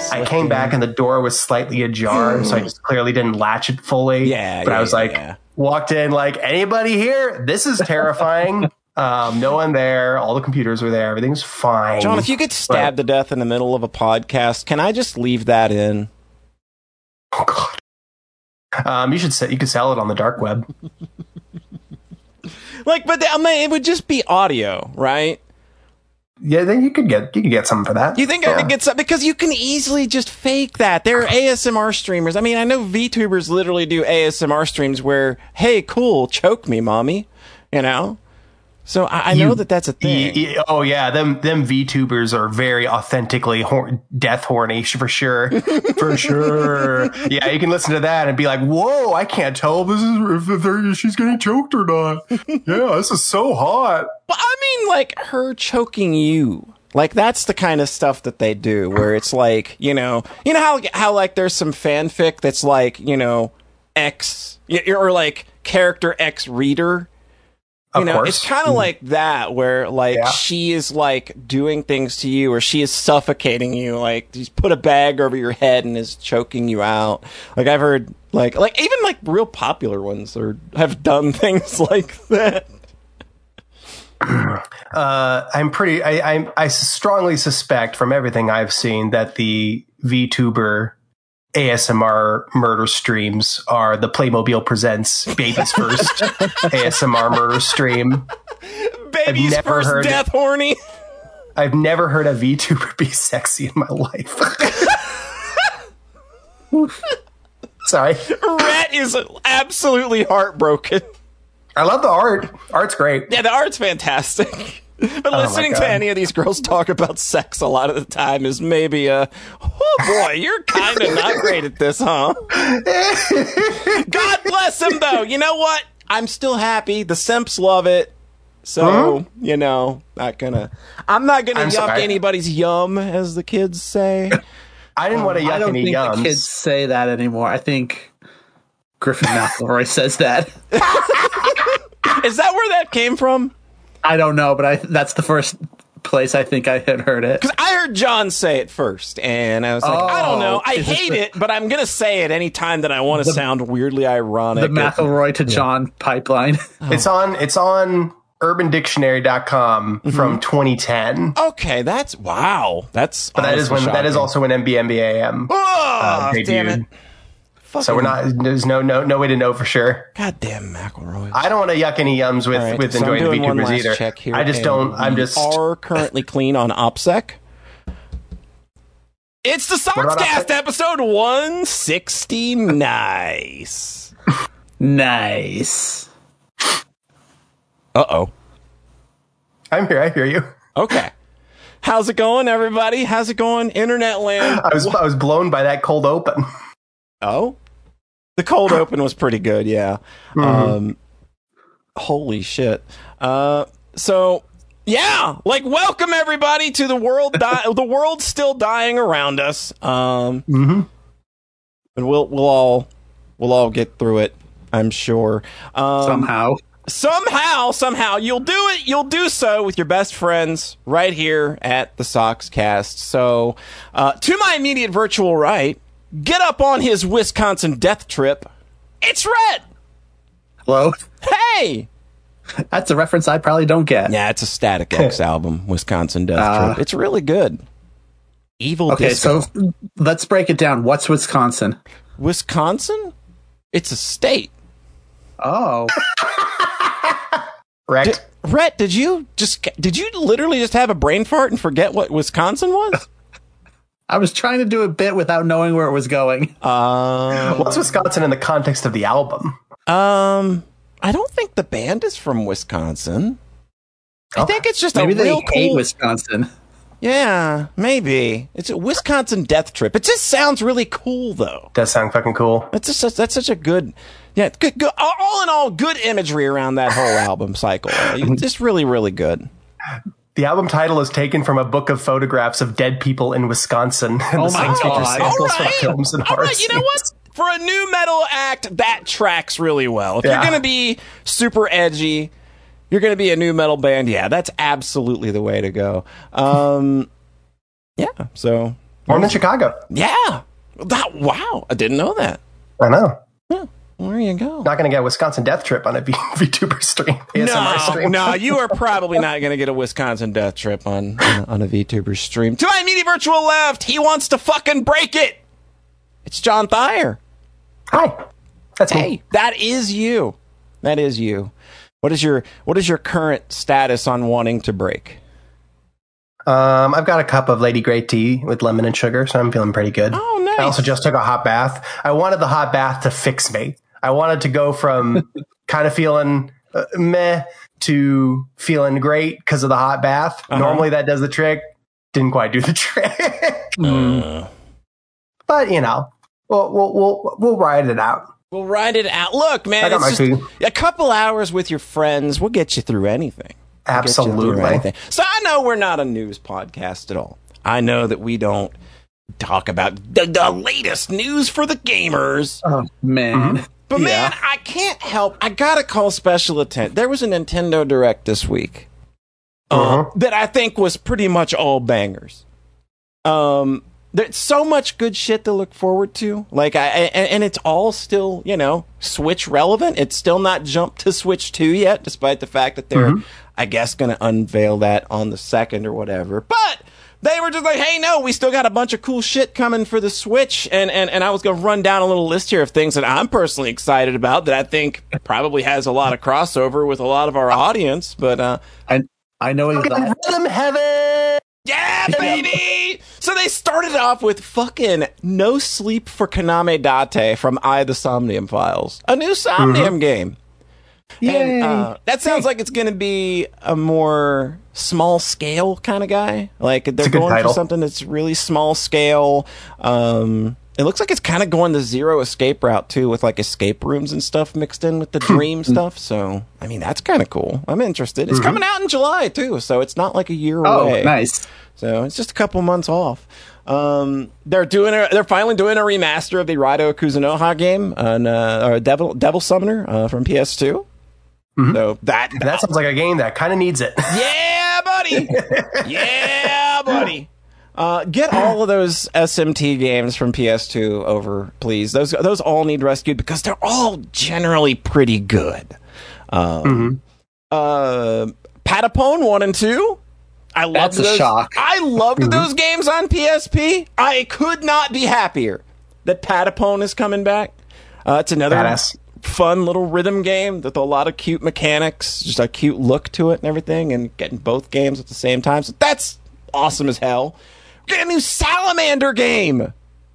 I came back and the door was slightly ajar, so I just clearly didn't latch it fully. But I was walked in like, anybody here? This is terrifying. No one there. All the computers were there. Everything's fine. John, if you get stabbed to death in the middle of a podcast, can I just leave that in? Oh God. You could sell it on the dark web. But it would just be audio, right? Yeah, then you could get something for that. You think I could get something? Because you can easily just fake that. There are ASMR streamers. I mean, I know VTubers literally do ASMR streams where, hey, cool, choke me, mommy. You know? So I know that's a thing. Them VTubers are very authentically death horny for sure, for sure. Yeah, you can listen to that and be like, "Whoa, I can't tell if she's getting choked or not." Yeah, this is so hot. Well, I mean, like her choking you. Like that's the kind of stuff that they do, where it's like, you know how like there's some fanfic that's like, X or like character X reader. It's kind of like that, where like she is like doing things to you, or she is suffocating you, like she's put a bag over your head and is choking you out. Like I've heard, like even like real popular ones have done things like that. I strongly suspect from everything I've seen that the VTuber ASMR murder streams are the Playmobil Presents Baby's First ASMR murder stream. Baby's First Death Horny. I've never heard a VTuber be sexy in my life. Sorry. Rhett is absolutely heartbroken. I love the art. Art's great. Yeah, the art's fantastic. But listening to any of these girls talk about sex a lot of the time is maybe oh boy, you're kind of not great at this, huh? God bless them, though. You know what? I'm still happy. The simps love it. So, I'm not gonna yuck anybody's yum, as the kids say. I didn't want to yuck any yums. I don't think the kids say that anymore. I think Griffin McElroy says that. Is that where that came from? I don't know, but that's the first place I think I had heard it. Because I heard John say it first, and I was like, I don't know. I hate it, but I'm going to say it any time that I want to sound weirdly ironic. The McElroy to John pipeline. It's on UrbanDictionary.com from 2010. Okay, that's wow. That's but that is also when MBMBAM debuted. Damn it. So there's no way to know for sure. Goddamn McElroy. I don't want to yuck any yums with enjoying the VTubers either. Check here, I just don't. We are currently clean on OPSEC. It's the Soxcast episode 160. Nice. Nice. Uh-oh. I'm here. I hear you. Okay. How's it going, everybody? How's it going, internet land? I was blown by that cold open. Oh? The cold open was pretty good, yeah. Mm-hmm. Holy shit. So, yeah, like, welcome everybody to the world. The world's still dying around us. And we'll all get through it, I'm sure. Somehow you'll do it. You'll do so with your best friends right here at the Soxcast. So, to my immediate virtual right, get up on his Wisconsin death trip. It's Rhett. Hello. Hey. That's a reference I probably don't get. Yeah, it's a Static X album, Wisconsin death trip. It's really good. Evil Disco. So let's break it down. What's Wisconsin? Wisconsin? It's a state. Oh. Rhett, did you literally just have a brain fart and forget what Wisconsin was? I was trying to do a bit without knowing where it was going. What's Wisconsin in the context of the album? I don't think the band is from Wisconsin. I think it's just maybe a real they hate Wisconsin. Yeah, maybe. It's a Wisconsin death trip. It just sounds really cool, though. Does sound fucking cool. That's such a good, good. All in all, good imagery around that whole album cycle. Just really, really good. The album title is taken from a book of photographs of dead people in Wisconsin. And oh my god! All right, you know what? For a new metal act, that tracks really well. If you're going to be super edgy, you're going to be a new metal band, yeah, that's absolutely the way to go. So Born in Chicago. Yeah. Wow. I didn't know that. I know. Yeah. Well, there you go. Not going to get a Wisconsin Death Trip on a VTuber stream. ASMR stream. No, you are probably not going to get a Wisconsin Death Trip on a VTuber stream. To my immediate virtual left, he wants to fucking break it. It's John Thayer. Hi. That's me. Hey, that is you. That is you. What is your current status on wanting to break? I've got a cup of Lady Grey tea with lemon and sugar, so I'm feeling pretty good. Oh, nice. I also just took a hot bath. I wanted the hot bath to fix me. I wanted to go from kind of feeling meh to feeling great because of the hot bath. Uh-huh. Normally that does the trick. Didn't quite do the trick. But, you know, we'll ride it out. We'll ride it out. Look, man, it's just a couple hours with your friends will get you through anything. Absolutely. So I know we're not a news podcast at all. I know that we don't talk about the latest news for the gamers. Oh, man. Mm-hmm. But, man, I can't help. I got to call special attention. There was a Nintendo Direct this week that I think was pretty much all bangers. There's so much good shit to look forward to. Like, and it's all still, you know, Switch relevant. It's still not jumped to Switch 2 yet, despite the fact that they're, I guess, going to unveil that on the 2nd or whatever. But they were just like, hey, no, we still got a bunch of cool shit coming for the Switch. And I was going to run down a little list here of things that I'm personally excited about that I think probably has a lot of crossover with a lot of our audience. But I know exactly. Rhythm Heaven! Yeah, baby! So they started off with fucking No Sleep for Kaname Date from I, the Somnium Files. A new Somnium game. Yay. And that sounds like it's going to be a more small scale kind of guy. Like they're going for something that's really small scale. It looks like it's kind of going the Zero Escape route too, with like escape rooms and stuff mixed in with the dream stuff. So, I mean, that's kind of cool. I'm interested. It's coming out in July too, so it's not like a year away. Oh, nice. So it's just a couple months off. They're finally doing a remaster of the Raido Kuzunoha game or Devil Summoner from PS2. So that sounds like a game that kind of needs it. Yeah, buddy. Yeah, buddy. Get all of those SMT games from PS2 over, please. Those all need rescued because they're all generally pretty good. Patapon 1 and 2. That's a shock. I loved those games on PSP. I could not be happier that Patapon is coming back. It's another fun little rhythm game with a lot of cute mechanics, just a cute look to it and everything, and getting both games at the same time. So that's awesome as hell. Get a new Salamander game.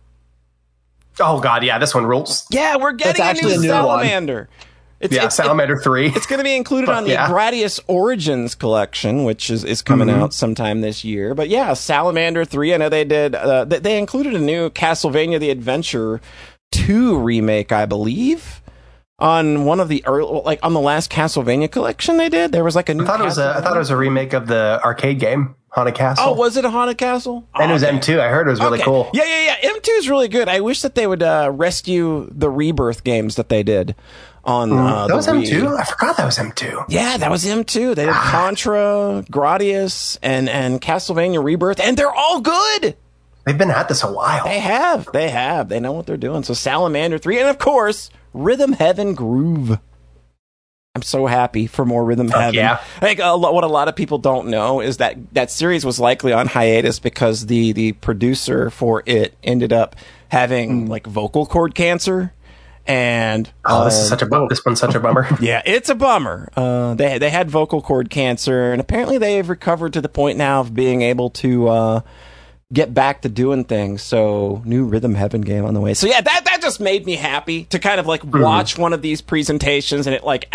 Oh god, yeah, this one rules. Yeah, we're getting a new Salamander. Salamander 3. It's going to be included on the Gradius Origins collection, which is coming out sometime this year. But yeah, Salamander 3. I know they did. They included a new Castlevania: The Adventure 2 remake, I believe, on one of the early, on the last Castlevania collection they did. There was like a new. I thought it was a remake of the arcade game Haunted Castle. Oh, was it a Haunted Castle? And it was M2. I heard it was really cool. Yeah. M2 is really good. I wish that they would rescue the Rebirth games that they did on that was Wii. M2? I forgot that was M2. Yeah, that was M2. They did Contra, Gradius, and Castlevania Rebirth, and they're all good. They've been at this a while. They have. They know what they're doing. So Salamander 3, and of course, Rhythm Heaven Groove. I'm so happy for more Rhythm Heaven. Yeah. I think what a lot of people don't know is that series was likely on hiatus because the producer for it ended up having like vocal cord cancer. And this is such a bummer. This one's such a bummer. Yeah, it's a bummer. They had vocal cord cancer, and apparently they have recovered to the point now of being able to get back to doing things. So, new Rhythm Heaven game on the way. So yeah, that just made me happy to kind of like watch one of these presentations, and it like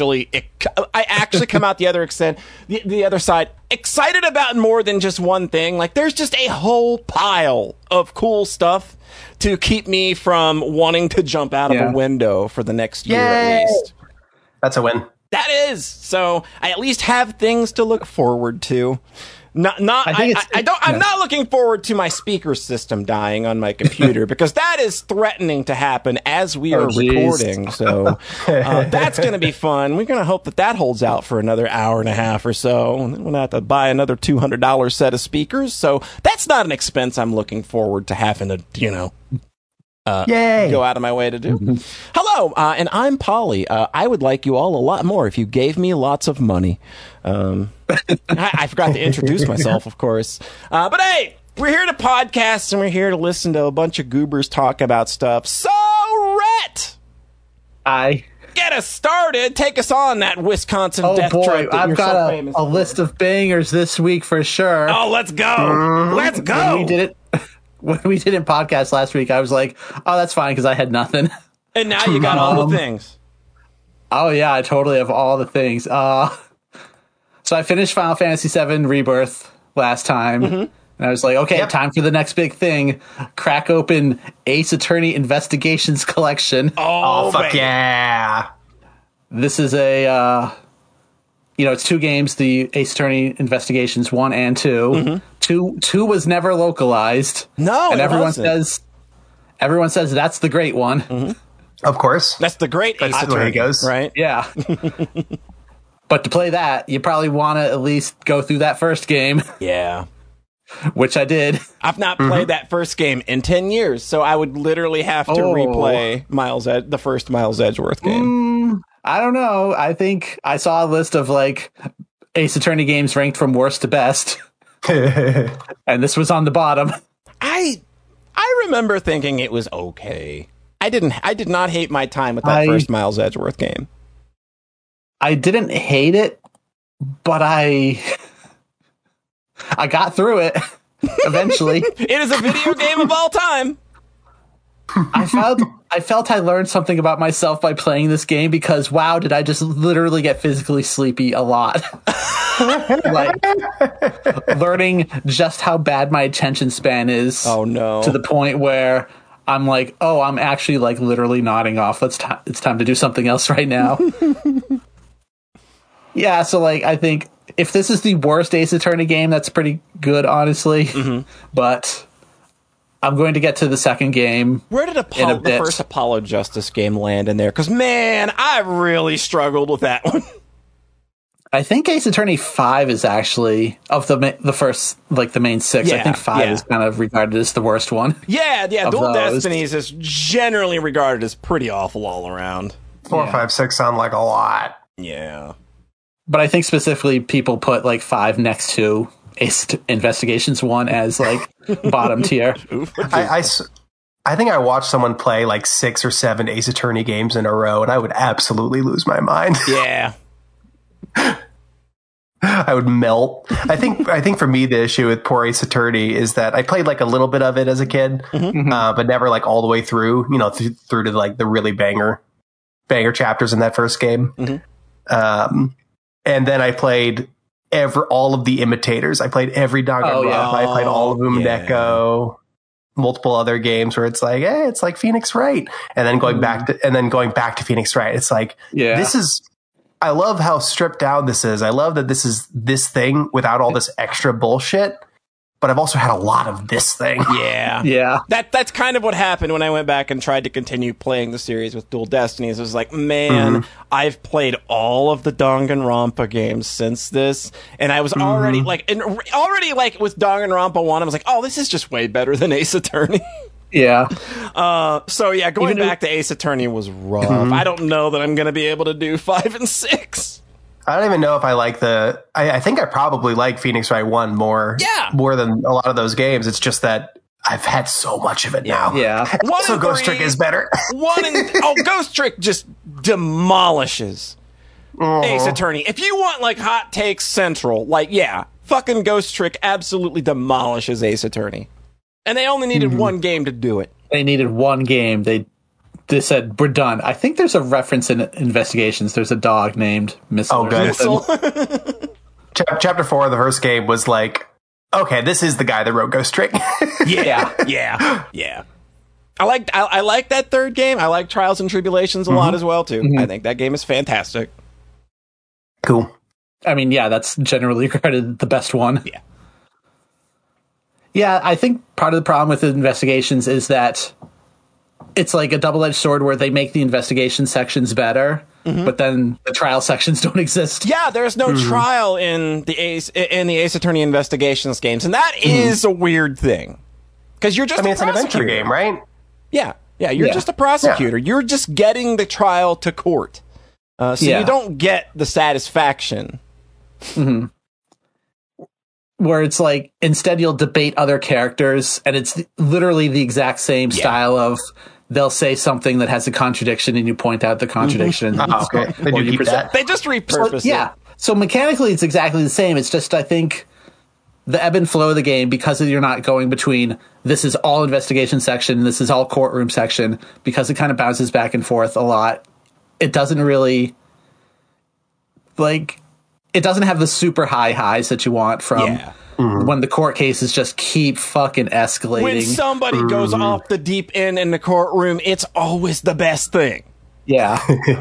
I actually come out the other side excited about more than just one thing. Like there's just a whole pile of cool stuff to keep me from wanting to jump out of a window for the next year at least. That's a win. That is. So I at least have things to look forward to. I'm not looking forward to my speaker system dying on my computer because that is threatening to happen as we are recording. So that's going to be fun. We're going to hope that holds out for another hour and a half or so. And then we'll have to buy another $200 set of speakers. So that's not an expense I'm looking forward to having to, go out of my way to do. Hello, and I'm Polly. I would like you all a lot more if you gave me lots of money. I forgot to introduce myself, of course. But hey, we're here to podcast and we're here to listen to a bunch of goobers talk about stuff. So, Rhett! Get us started. Take us on that Wisconsin death trip. I've got a list of bangers this week for sure. Oh, let's go. Let's go. When we didn't podcast last week, I was like, oh, that's fine because I had nothing. And now you got all the things. Oh, yeah, I totally have all the things. So I finished Final Fantasy VII Rebirth last time. And I was like, okay, time for the next big thing. Crack open Ace Attorney Investigations Collection. Oh fuck yeah. This is it's 2 games, the Ace Attorney Investigations 1 and 2. 2 was never localized. No, and everyone says that's the great one. Of course. That's the great Ace Attorney. Where he goes. Right? Yeah. But to play that, you probably want to at least go through that first game. Yeah. Which I did. I've not played that first game in 10 years, so I would literally have to replay the first Miles Edgeworth game. I don't know. I think I saw a list of Ace Attorney games ranked from worst to best. And this was on the bottom. I remember thinking it was okay. I did not hate my time with that first Miles Edgeworth game. I didn't hate it, but I got through it eventually. It is a video game of all time. I felt I learned something about myself by playing this game because wow, did I just literally get physically sleepy a lot. Learning just how bad my attention span is. Oh no. To the point where I'm like, oh, I'm actually literally nodding off. It's time to do something else right now. Yeah, so I think if this is the worst Ace Attorney game, that's pretty good, honestly. But I'm going to get to the second game. Where did the first Apollo Justice game land in there? Because, man, I really struggled with that one. I think Ace Attorney 5 is actually, of the first, the main 6, I think 5 is kind of regarded as the worst one. Yeah, Dual Destinies is generally regarded as pretty awful all around. 4, 5, 6 sound like a lot. Yeah. But I think specifically people put 5 next to Ace Investigations 1 as bottom tier. I think I watched someone play 6 or 7 Ace Attorney games in a row, and I would absolutely lose my mind. Yeah. I would melt. I think for me the issue with poor Ace Attorney is that I played a little bit of it as a kid, but never all the way through. Through to the really banger chapters in that first game. And then I played all of the imitators. I played every Danganronpa. I played all of Umeko, multiple other games where it's it's like Phoenix Wright, and then going back to Phoenix Wright. It's this is. I love how stripped down this is. I love that this is this thing without all this extra bullshit. But I've also had a lot of this thing. Yeah. That's kind of what happened when I went back and tried to continue playing the series with Dual Destinies. It was I've played all of the Danganronpa games since this, and I was already with Danganronpa 1, I was oh, this is just way better than Ace Attorney. Yeah. Going back to Ace Attorney was rough. I don't know that I'm going to be able to do 5 and 6. I don't even know if I like I think I probably like Phoenix Wright 1 more than a lot of those games. It's just that I've had so much of it now. Yeah. So Ghost Trick is better. Ghost Trick just demolishes Ace Attorney. If you want Hot Takes Central, fucking Ghost Trick absolutely demolishes Ace Attorney. And they only needed one game to do it. They needed one game. They said, we're done. I think there's a reference in Investigations. There's a dog named Missile. Oh, good. Chapter 4 of the first game was okay, this is the guy that wrote Ghost Trick. Yeah. I like that third game. I like Trials and Tribulations a lot as well, too. I think that game is fantastic. Cool. I mean, that's generally regarded the best one. Yeah. Yeah, I think part of the problem with the investigations is that it's like a double-edged sword where they make the investigation sections better, but then the trial sections don't exist. Yeah, there's no trial in the Ace Attorney Investigations games, and that is a weird thing. Because you're just it's an adventure game, right? Yeah, you're just a prosecutor. You're just getting the trial to court. So you don't get the satisfaction. Where it's like, instead you'll debate other characters, and it's literally the exact same style of, they'll say something that has a contradiction, and you point out the contradiction. Okay. They do keep that. They just repurpose it. So mechanically, it's exactly the same. It's just, I think, the ebb and flow of the game, because you're not going between, this is all investigation section, this is all courtroom section, because it kind of bounces back and forth a lot. It doesn't really, like, it doesn't have the super high highs that you want from when the court cases just keep fucking escalating. When somebody goes off the deep end in the courtroom, it's always the best thing. Yeah.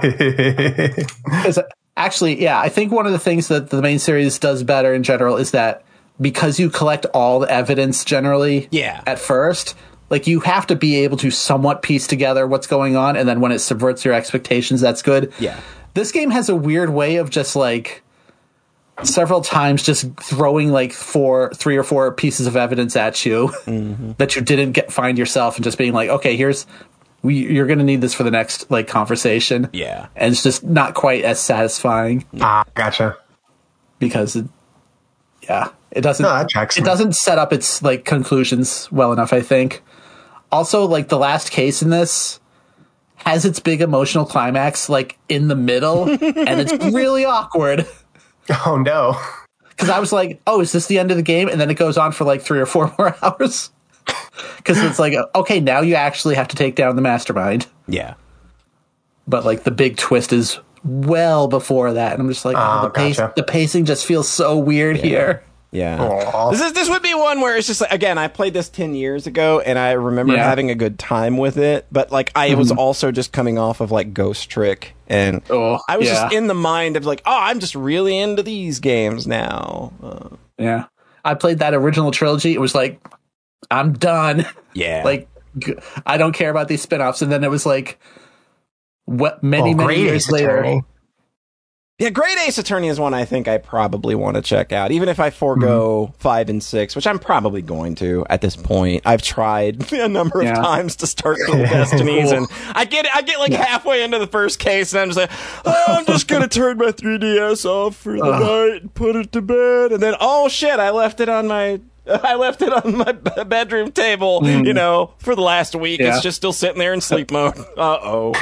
Actually, I think one of the things that the main series does better in general is that because you collect all the evidence generally at first, like, you have to be able to somewhat piece together what's going on, and then when it subverts your expectations, that's good. Yeah. This game has a weird way of just, like, several times just throwing, like, 3 or 4 pieces of evidence at you that you didn't find yourself, and just being like, okay, you're going to need this for the next, like, conversation. Yeah. And it's just not quite as satisfying. Gotcha. Because it doesn't. No, that tracks. It doesn't set up its, like, conclusions well enough, I think. Also, like, the last case in this has its big emotional climax, like, in the middle, and it's really awkward. Oh no! Because I was like, "Oh, is this the end of the game?" And then it goes on for like 3 or 4 more hours. Because it's like, okay, now you actually have to take down the mastermind. Yeah. But, like, the big twist is well before that, and I'm just like, the pacing just feels so weird here. Yeah. This would be one where it's just like, again, I played this 10 years ago, and I remember having a good time with it, but, like, I was also just coming off of, like, Ghost Trick, and I was just in the mind of, like, I'm just really into these games now. I played that original trilogy. It was like, I'm done. Yeah. Like, I don't care about these spin-offs. And then it was like, many years later. Yeah, Great Ace Attorney is one I think I probably want to check out, even if I forego 5 and 6, which I'm probably going to at this point. I've tried a number of times to start Dual Destinies, and I get like halfway into the first case, and I'm just like, I'm just going to turn my 3DS off for the night and put it to bed, and then, oh shit, I left it on my bedroom table, for the last week. It's just still sitting there in sleep mode. Uh-oh.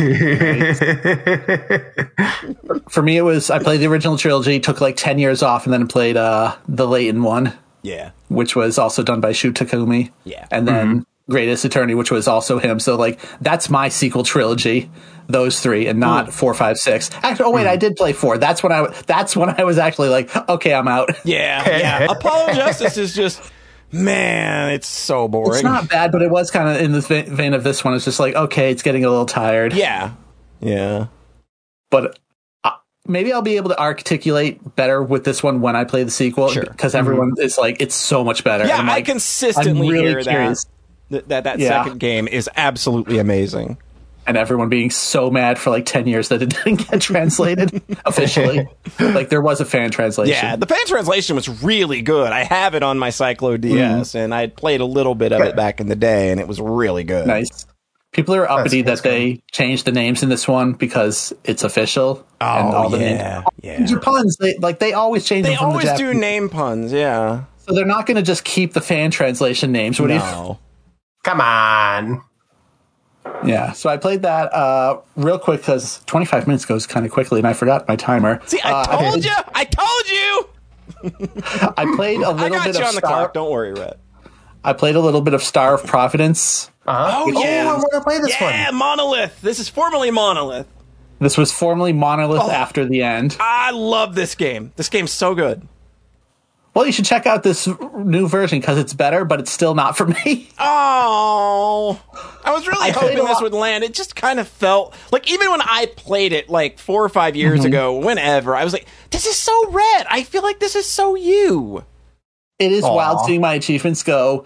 For me, I played the original trilogy, took like 10 years off, and then played the Layton one. Yeah. Which was also done by Shu Takumi. Yeah. And then Greatest Attorney, which was also him. So, like, that's my sequel trilogy. Those 3, and not 4, 5, 6. Actually, I did play 4. That's when I was actually like, okay, I'm out. Yeah. Apollo Justice is just, man, it's so boring. It's not bad, but it was kind of in the vein of this one. It's just like, okay, it's getting a little tired. Yeah. But maybe I'll be able to articulate better with this one when I play the sequel, because everyone is like, it's so much better. Yeah, like, I consistently hear curious. that second game is absolutely amazing. And everyone being so mad for like 10 years that it didn't get translated officially. Like, there was a fan translation. Yeah, the fan translation was really good. I have it on my Cyclo DS, and I played a little bit of it back in the day, and it was really good. Nice. People are uppity that they changed the names in this one because it's official. Oh, and all the names are puns. They always change them from the Japanese. They always do name puns, yeah. So they're not going to just keep the fan translation names. What do you? Come on. Yeah, so I played that real quick because 25 minutes goes kind of quickly, and I forgot my timer. See, I told you! I played a little bit of I got you on the clock. Don't worry, Rhett. I played a little bit of Star of Providence. Oh, yeah. I want to play this one. Yeah, Monolith. This is formerly Monolith. This was formerly Monolith after the end. I love this game. This game's so good. Well, you should check out this new version because it's better, but it's still not for me. Oh, I was really hoping this would land. It just kind of felt like, even when I played it like 4 or 5 years ago, whenever, I was like, this is so Red. I feel like this is so you. It is wild seeing my achievements go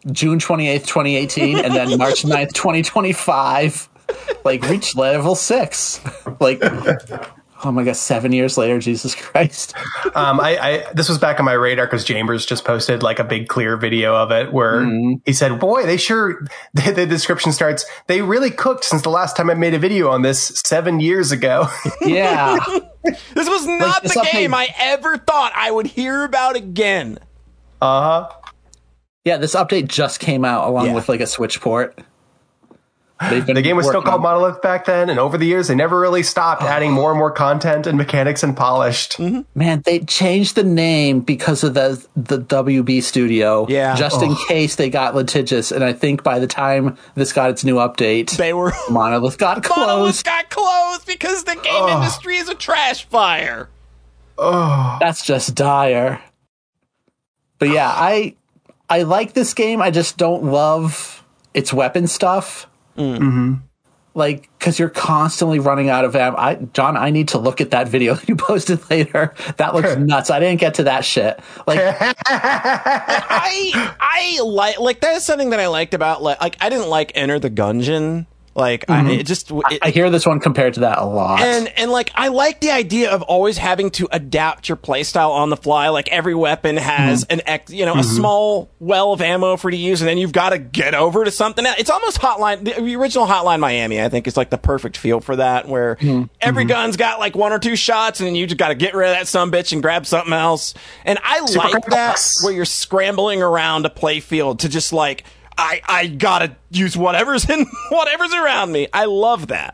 June 28th, 2018, and then March 9th, 2025, like reached level 6. Like, oh my god, 7 years later, Jesus Christ. This was back on my radar because Chambers just posted like a big clear video of it where he said, boy, the description starts, they really cooked since the last time I made a video on this 7 years ago. Yeah. This was not the game I ever thought I would hear about again. Yeah, this update just came out along with like a Switch port. The game was still called Monolith back then, and over the years, they never really stopped adding more and more content and mechanics and polished. Man, they changed the name because of the WB studio, just in case they got litigious. And I think by the time this got its new update, Monolith got closed. Monolith got closed because the game industry is a trash fire. That's just dire. But yeah, I like this game. I just don't love its weapon stuff. Like, because you're constantly running out of ammo. John, I need to look at that video you posted later. That looks nuts. I didn't get to that shit. Like, I like that is something that I liked about like I didn't like Enter the Gungeon. Like I hear this one compared to that a lot, and like I like the idea of always having to adapt your playstyle on the fly. Like every weapon has a small well of ammo for you to use, and then you've got to get over to something else. It's almost Hotline. The original Hotline Miami, I think, is like the perfect feel for that, where every gun's got like 1 or 2 shots, and then you just got to get rid of that sumbitch and grab something else. And I like that where you're scrambling around a play field to just like. I gotta use whatever's around me. I love that.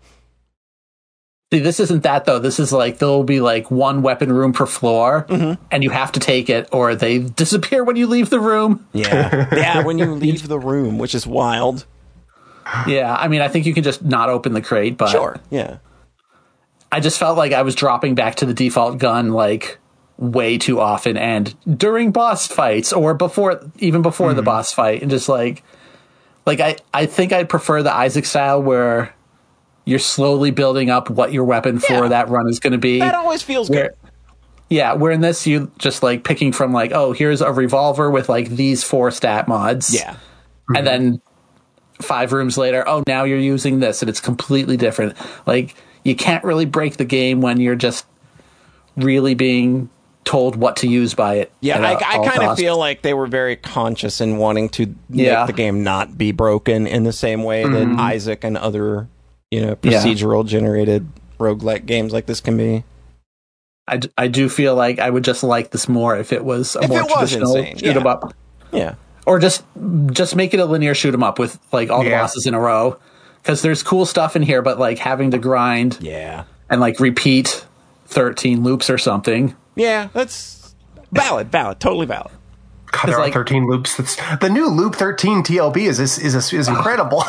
See, this isn't that though. This is like there'll be like one weapon room per floor, and you have to take it, or they disappear when you leave the room. Yeah, when you leave the room, which is wild. Yeah, I mean, I think you can just not open the crate, but sure, yeah. I just felt like I was dropping back to the default gun, like. Way too often, and during boss fights or before the boss fight, and just like I think I'd prefer the Isaac style where you're slowly building up what your weapon for that run is going to be. That always feels good. Yeah, where in this you just like picking from like, oh, here's a revolver with like these 4 stat mods. Yeah. And then 5 rooms later, oh, now you're using this and it's completely different. Like you can't really break the game when you're just really being told what to use by it. Yeah, I kind of feel like they were very conscious in wanting to make the game not be broken in the same way that Isaac and other, procedural generated roguelike games like this can be. I do feel like I would just like this more if it was a more traditional shoot 'em up. Yeah. Or just make it a linear shoot 'em up with like all the bosses in a row. Because there's cool stuff in here, but like having to grind and like repeat 13 loops or something. Yeah, that's valid, totally valid. God, there are 13 loops. That's the new Loop 13 TLB is incredible.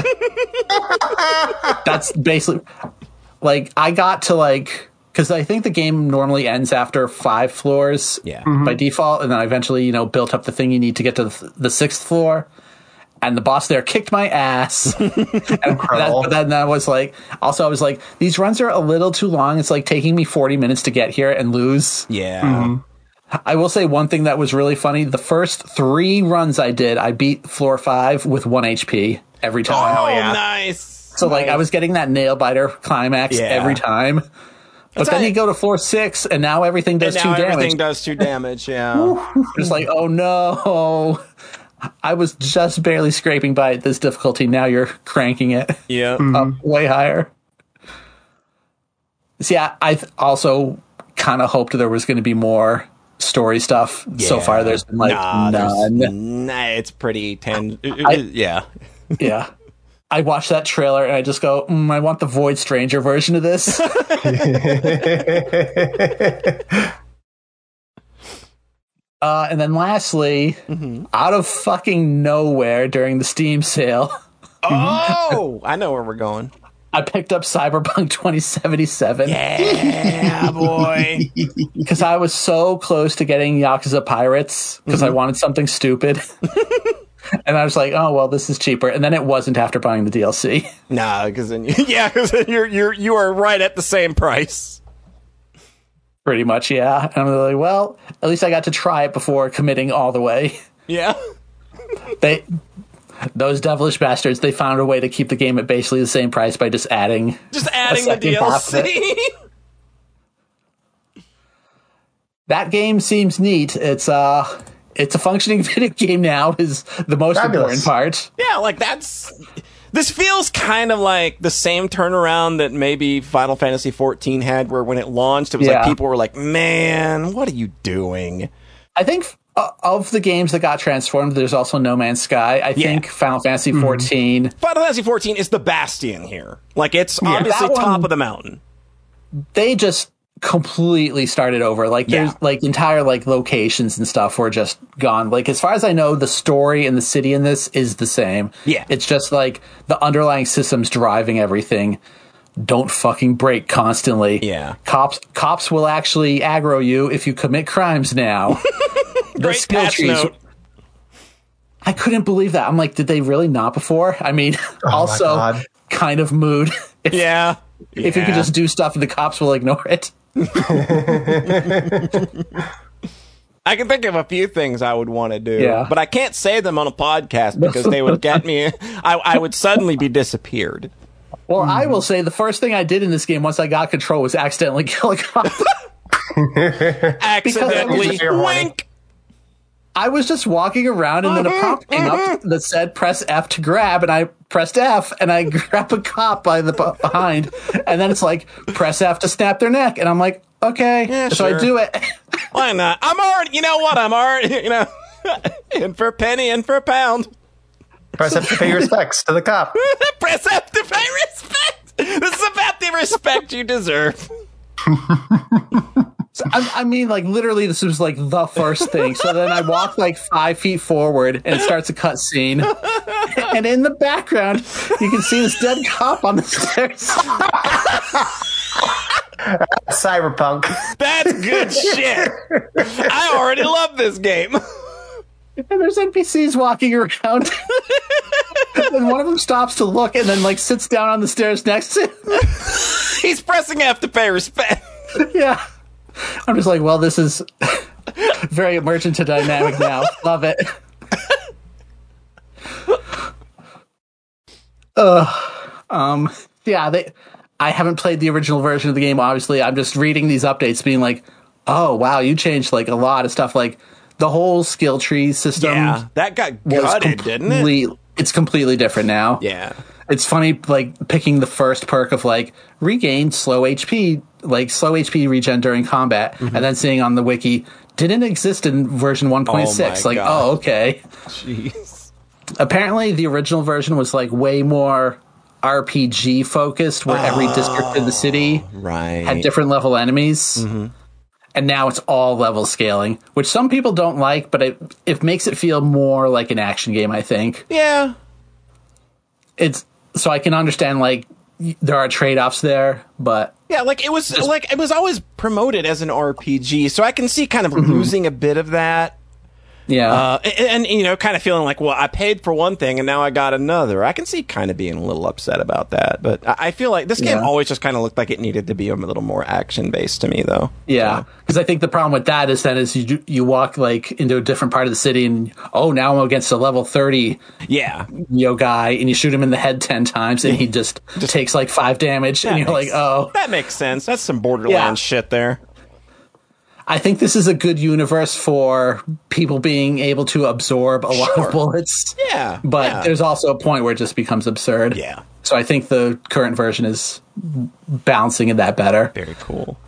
That's basically like I got to like because I think the game normally ends after 5 floors by default, and then I eventually built up the thing you need to get to the 6th floor. And the boss there kicked my ass. But then I was like, these runs are a little too long. It's like taking me 40 minutes to get here and lose. Yeah. I will say one thing that was really funny. The first 3 runs I did, I beat floor 5 with 1 HP every time. Oh, nice. So like I was getting that nail biter climax every time. But then you go to floor 6 and now everything does 2 damage. Everything does 2 damage, yeah. It's like, oh no. I was just barely scraping by at this difficulty. Now you're cranking it up way higher. So yeah, I also kind of hoped there was going to be more story stuff. Yeah. So far, there's been like none. It's pretty Yeah. I watched that trailer and I just go, I want the Void Stranger version of this. And then lastly, out of fucking nowhere during the Steam sale. Oh, I know where we're going. I picked up Cyberpunk 2077. Yeah, boy. Because I was so close to getting Yakuza Pirates because I wanted something stupid. And I was like, oh, well, this is cheaper. And then it wasn't after buying the DLC. Nah, because then you are right at the same price. Pretty much, yeah. And I'm like, well, at least I got to try it before committing all the way. Yeah. Those devilish bastards, they found a way to keep the game at basically the same price by just adding the DLC. That game seems neat. It's a functioning video game now is the most important part. Yeah, like this feels kind of like the same turnaround that maybe Final Fantasy XIV had, where when it launched, it was like people were like, man, what are you doing? I think of the games that got transformed, there's also No Man's Sky. I think Final Fantasy XIV. Final Fantasy XIV is the bastion here. Like, it's obviously top of the mountain. They just completely started over. Like, there's like entire like locations and stuff were just gone. Like, as far as I know, the story and the city in this is the same. Yeah. It's just like the underlying systems driving everything don't fucking break constantly. Yeah. Cops will actually aggro you if you commit crimes now. The skill trees. Note. I couldn't believe that. I'm like, did they really not before? I mean, also kind of mood. If you could just do stuff and the cops will ignore it. I can think of a few things I would want to do, but I can't say them on a podcast because they would get me. I would suddenly be disappeared. Well, I will say the first thing I did in this game once I got control was accidentally kill a cop. Accidentally. Wink. I was just walking around and then a prompt came up that said press F to grab, and I pressed F and I grabbed a cop by the behind, and then it's like press F to snap their neck, and I'm like, okay, so I do it. Why not? I'm already, I'm already, in for a penny, in for a pound. Press F to pay your respects to the cop. Press F to pay respect. This is about the respect you deserve. So, I mean, like, literally, this was, like, the first thing. So then I walk, like, 5 feet forward, and it starts a cutscene. And in the background, you can see this dead cop on the stairs. Cyberpunk. That's good shit. I already love this game. And there's NPCs walking around. And one of them stops to look and then, like, sits down on the stairs next to him. He's pressing F to pay respect. Yeah. I'm just like, well, this is very emergent to dynamic now. Love it. I haven't played the original version of the game, obviously. I'm just reading these updates being like, oh, wow, you changed like a lot of stuff. Like the whole skill tree system. Yeah, that got gutted, didn't it? It's completely different now. Yeah. It's funny, like, picking the first perk of, like, regain slow HP, like, slow HP regen during combat, and then seeing on the wiki, didn't exist in version 1.6. Like, oh, okay. Jeez. Apparently, the original version was, like, way more RPG focused, where every district of the city had different level enemies. And now it's all level scaling, which some people don't like, but it makes it feel more like an action game, I think. Yeah. So I can understand, like, there are trade-offs there, but... Yeah, like, it was always promoted as an RPG, so I can see kind of losing a bit of that. Yeah. And kind of feeling like, well, I paid for one thing and now I got another. I can see kind of being a little upset about that. But I feel like this game always just kind of looked like it needed to be a little more action-based to me, though. Yeah. Because I think the problem with that is you walk, like, into a different part of the city and, oh, now I'm against a level 30 guy, and you shoot him in the head 10 times and he just takes, like, 5 damage. And you're like, oh. That makes sense. That's some Borderlands shit there. I think this is a good universe for people being able to absorb a lot of bullets. Yeah. But there's also a point where it just becomes absurd. Yeah. So I think the current version is balancing that better. Very cool.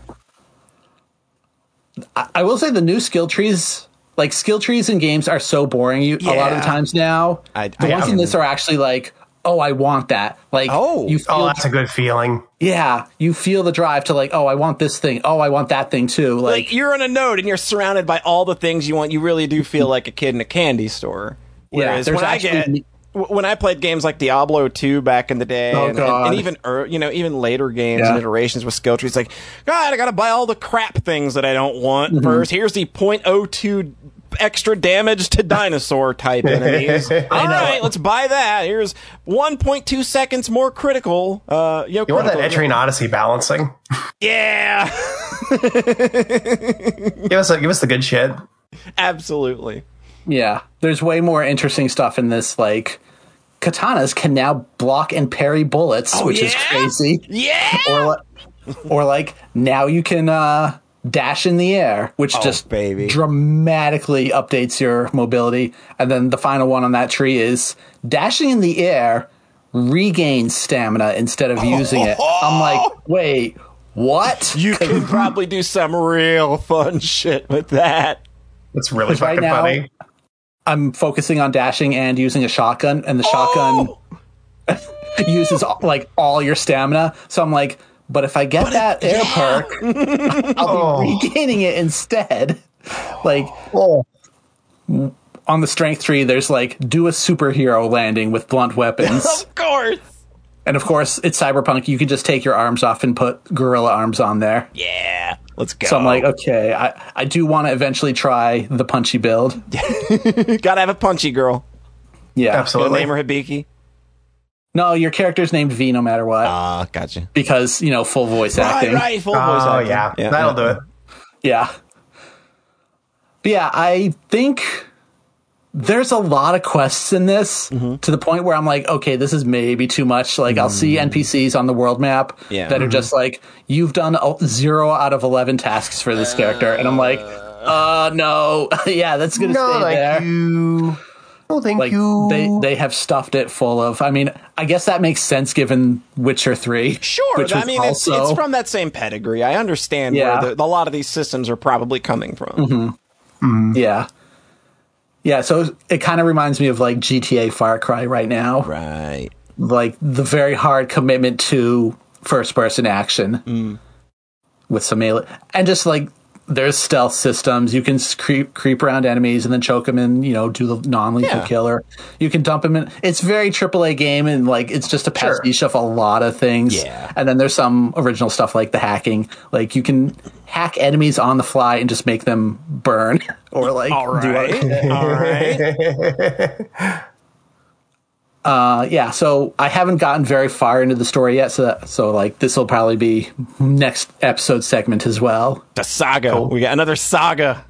I will say the new skill trees, like, skill trees in games are so boring a lot of the times now. The ones in this are actually like, oh, I want that. Like, that's a good feeling. Yeah, you feel the drive to, like, oh, I want this thing. Oh, I want that thing too. Like you're on a node and you're surrounded by all the things you want. You really do feel like a kid in a candy store. Whereas when I played games like Diablo 2 back in the day, and even later games and iterations with skill trees, like, God, I gotta buy all the crap things that I don't want first. Here's the 0.02 extra damage to dinosaur type enemies. All right, let's buy that. Here's 1.2 seconds more critical. You want that Etrian Odyssey balancing? Yeah. give us the good shit. Absolutely. Yeah, there's way more interesting stuff in this. Like, katanas can now block and parry bullets, which is crazy. Yeah. Or like now you can dash in the air, which dramatically updates your mobility. And then the final one on that tree is dashing in the air regains stamina instead of using it. I'm like, wait, what? You can probably do some real fun shit with that. It's really fucking funny. I'm focusing on dashing and using a shotgun, and the shotgun uses like all your stamina. So I'm like, but if I get that air perk, I'll be regaining it instead. Like on the strength tree, there's like do a superhero landing with blunt weapons. Of course. And of course, it's Cyberpunk. You can just take your arms off and put gorilla arms on there. Yeah, let's go. So I'm like, okay, I do want to eventually try the punchy build. Gotta have a punchy girl. Yeah, absolutely. Name her Hibiki. No, your character's named V no matter what. Gotcha. Because, full voice acting. Right, full voice acting. Yeah, that'll do it. Yeah. But yeah, I think there's a lot of quests in this to the point where I'm like, okay, this is maybe too much. Like, I'll see NPCs on the world map that are just like, you've done 0 out of 11 tasks for this character. And I'm like, no. Yeah, that's going to stay there. No, thank you. They have stuffed it full of. I mean, I guess that makes sense given Witcher 3. Sure, I mean, it's from that same pedigree. I understand where a lot of these systems are probably coming from. Yeah. Yeah, so it kind of reminds me of like GTA Far Cry right now. Right. Like the very hard commitment to first person action with some melee. And just like there's stealth systems. You can creep around enemies and then choke them and, do the non-lethal killer. You can dump them in. It's very AAA game and like it's just a pastiche of a lot of things. Yeah. And then there's some original stuff like the hacking. Like you can hack enemies on the fly and just make them burn or like all right. Yeah, so I haven't gotten very far into the story yet, so like this will probably be next episode segment as well. The saga. Cool. We got another saga.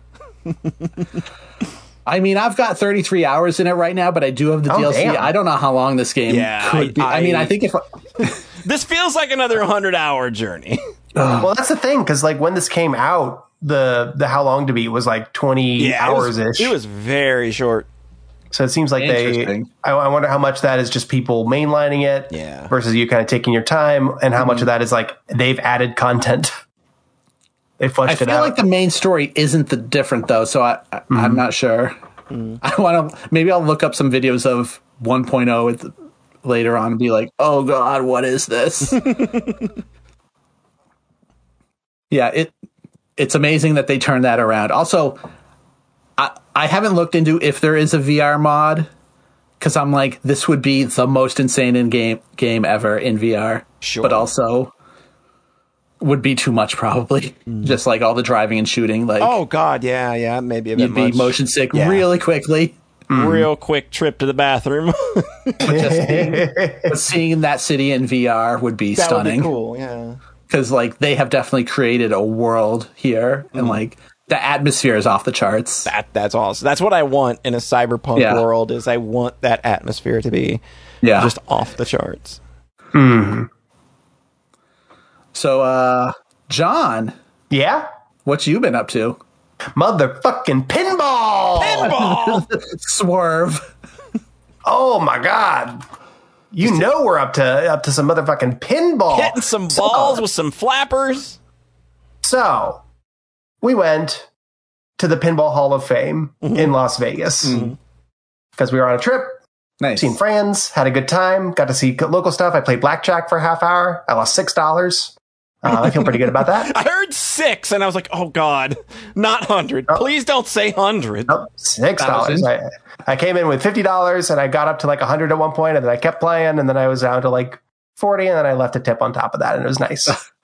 I mean, I've got 33 hours in it right now, but I do have the DLC. Damn. I don't know how long this game could be. I mean, I think if this feels like another 100-hour journey. Well, that's the thing, because like when this came out, the how long to beat was like 20 hours ish. It was very short. So it seems like I wonder how much that is just people mainlining it versus you kind of taking your time, and how much of that is like they've added content. They fleshed it out. I feel like the main story isn't that different though, so I'm not sure. Maybe I'll look up some videos of 1.0 later on and be like, oh God, what is this? Yeah, it's amazing that they turned that around. Also, I haven't looked into if there is a VR mod, because I'm like, this would be the most insane game ever in VR. Sure. But also would be too much probably. Just like all the driving and shooting. Like, oh God, yeah, maybe a bit much. You'd be motion sick really quickly. Real quick trip to the bathroom. But seeing that city in VR would be stunning. Would be cool, yeah. Because like they have definitely created a world here, and like the atmosphere is off the charts. That's awesome. That's what I want in a cyberpunk world. Is I want that atmosphere to be just off the charts. So, John, what you been up to? Motherfucking pinball! Swerve. Oh my God. We're up to some motherfucking pinball. Hitting some balls with some flappers. So, we went to the Pinball Hall of Fame in Las Vegas because we were on a trip. Nice. Seen friends, had a good time, got to see local stuff. I played blackjack for a half hour. I lost $6. I feel pretty good about that. I heard 6 and I was like, oh God, not 100. Please don't say 100. Nope, $6. I came in with $50 and I got up to like 100 at one point, and then I kept playing, and then I was down to like 40, and then I left a tip on top of that, and it was nice.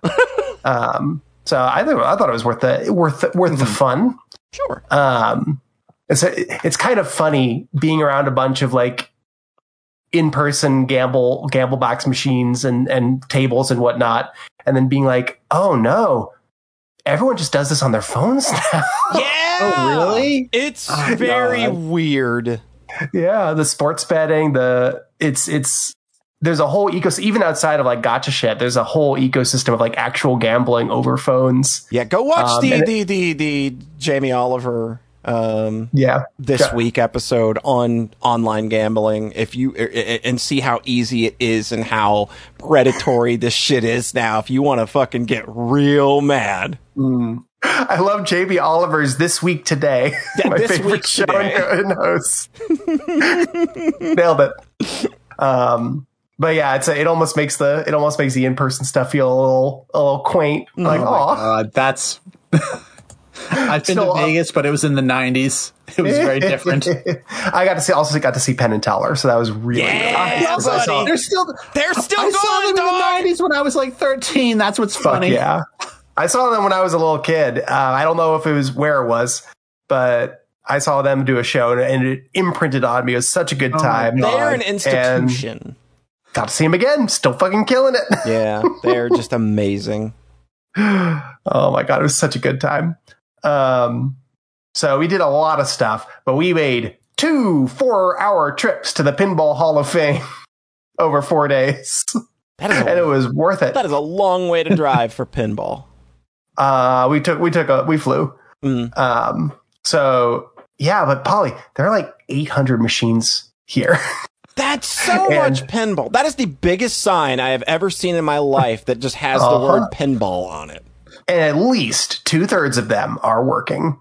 So I thought it was worth the fun. Sure. It's kind of funny being around a bunch of like in-person gamble box machines and tables and whatnot, and then being like, oh no, everyone just does this on their phones now. Yeah. Oh, really? It's very weird. Yeah, the sports betting, there's a whole ecosystem, even outside of like gotcha shit, there's a whole ecosystem of like actual gambling over phones. Yeah, go watch the Jamie Oliver this week episode on online gambling and see how easy it is and how predatory this shit is now if you want to fucking get real mad. I love Jamie Oliver's This Week Today. Yeah, my This favorite Week show Today. in host. Nailed it. But yeah, it almost makes the in-person stuff feel a little quaint. Like, that's. I've been to Vegas, but it was in the 90s. It was very different. I also got to see Penn and Teller, so that was really nice. Buddy. They're still I saw them in the 90s when I was like 13. That's what's funny. Yeah, I saw them when I was a little kid. I don't know if it was where it was, but I saw them do a show and it imprinted on me. It was such a good time. They're an institution. And got to see them again. Still fucking killing it. Yeah, they're just amazing. Oh my God, it was such a good time. So we did a lot of stuff, but we made 2 4-hour trips to the Pinball Hall of Fame over 4 days. And it was worth it. That is a long way to drive for pinball. We flew. So yeah, but Polly, there are like 800 machines here. That's so much pinball. That is the biggest sign I have ever seen in my life that just has the word pinball on it. And at least 2/3 of them are working.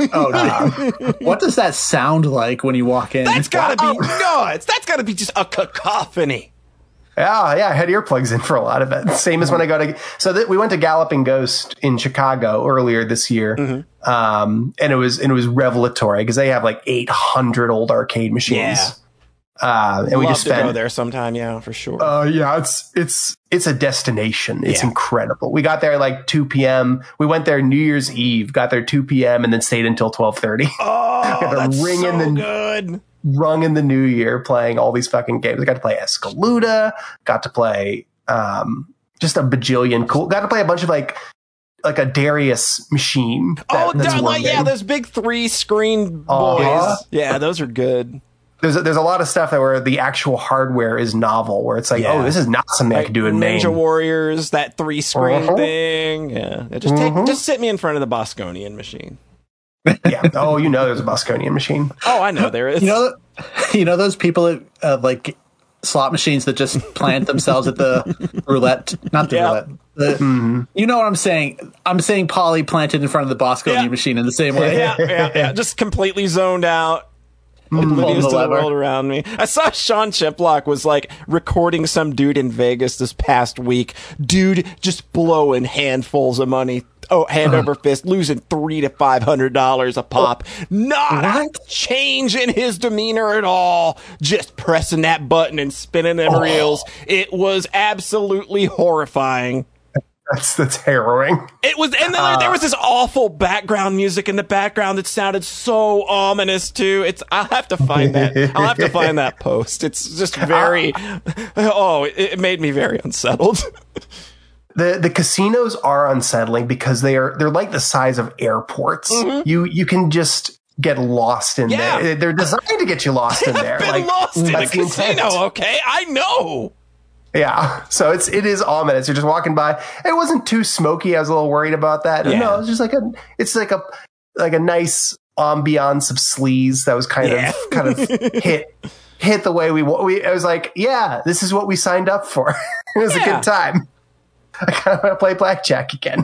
What does that sound like when you walk in? That's gotta be nuts. That's gotta be just a cacophony. Yeah, I had earplugs in for a lot of it. Same as when I go to... So we went to Galloping Ghost in Chicago earlier this year. And it was revelatory because they have like 800 old arcade machines. Yeah. And we just to go there sometime, yeah, for sure. Yeah, it's a destination. It's incredible. We got there at like 2 p.m. We went there New Year's Eve, got there 2 p.m. and then stayed until 12:30. Oh, that's so good. Rung in the new year playing all these fucking games. I got to play Escaluda, got to play just a bajillion got to play a bunch of like a Darius machine. Those big 3-screen boys. Yeah, those are good. There's a lot of stuff that where the actual hardware is novel, where it's like, this is not something I could do in Maine. Ninja Warriors, that 3-screen thing. Yeah, just sit me in front of the Bosconian machine. Yeah. Oh, there's a Bosconian machine. Oh, I know there is. You know those people at like slot machines that just plant themselves at the roulette, not the roulette. You know what I'm saying? I'm saying Polly planted in front of the Bosconian machine in the same way. Yeah. Just completely zoned out. Oblivious to the world around me. I saw Sean Chiplock was like recording some dude in Vegas this past week. Dude just blowing handfuls of money. Hand over fist, losing $300 to $500 a pop. Not a change in his demeanor at all. Just pressing that button and spinning them reels. It was absolutely horrifying. That's harrowing. It was, and then there was this awful background music in the background that sounded so ominous too. I'll have to find that. I'll have to find that post. It's just very. It made me very unsettled. The casinos are unsettling because they're like the size of airports. You can just get lost in there. They're designed to get you lost in there. I've been lost in a casino. Okay, I know. Yeah, so it is ominous. You're just walking by. It wasn't too smoky. I was a little worried about that. Yeah. No, it's just like a nice ambiance of sleaze that was kind of hit the way we. I was like, yeah, this is what we signed up for. It was a good time. I kind of want to play blackjack again.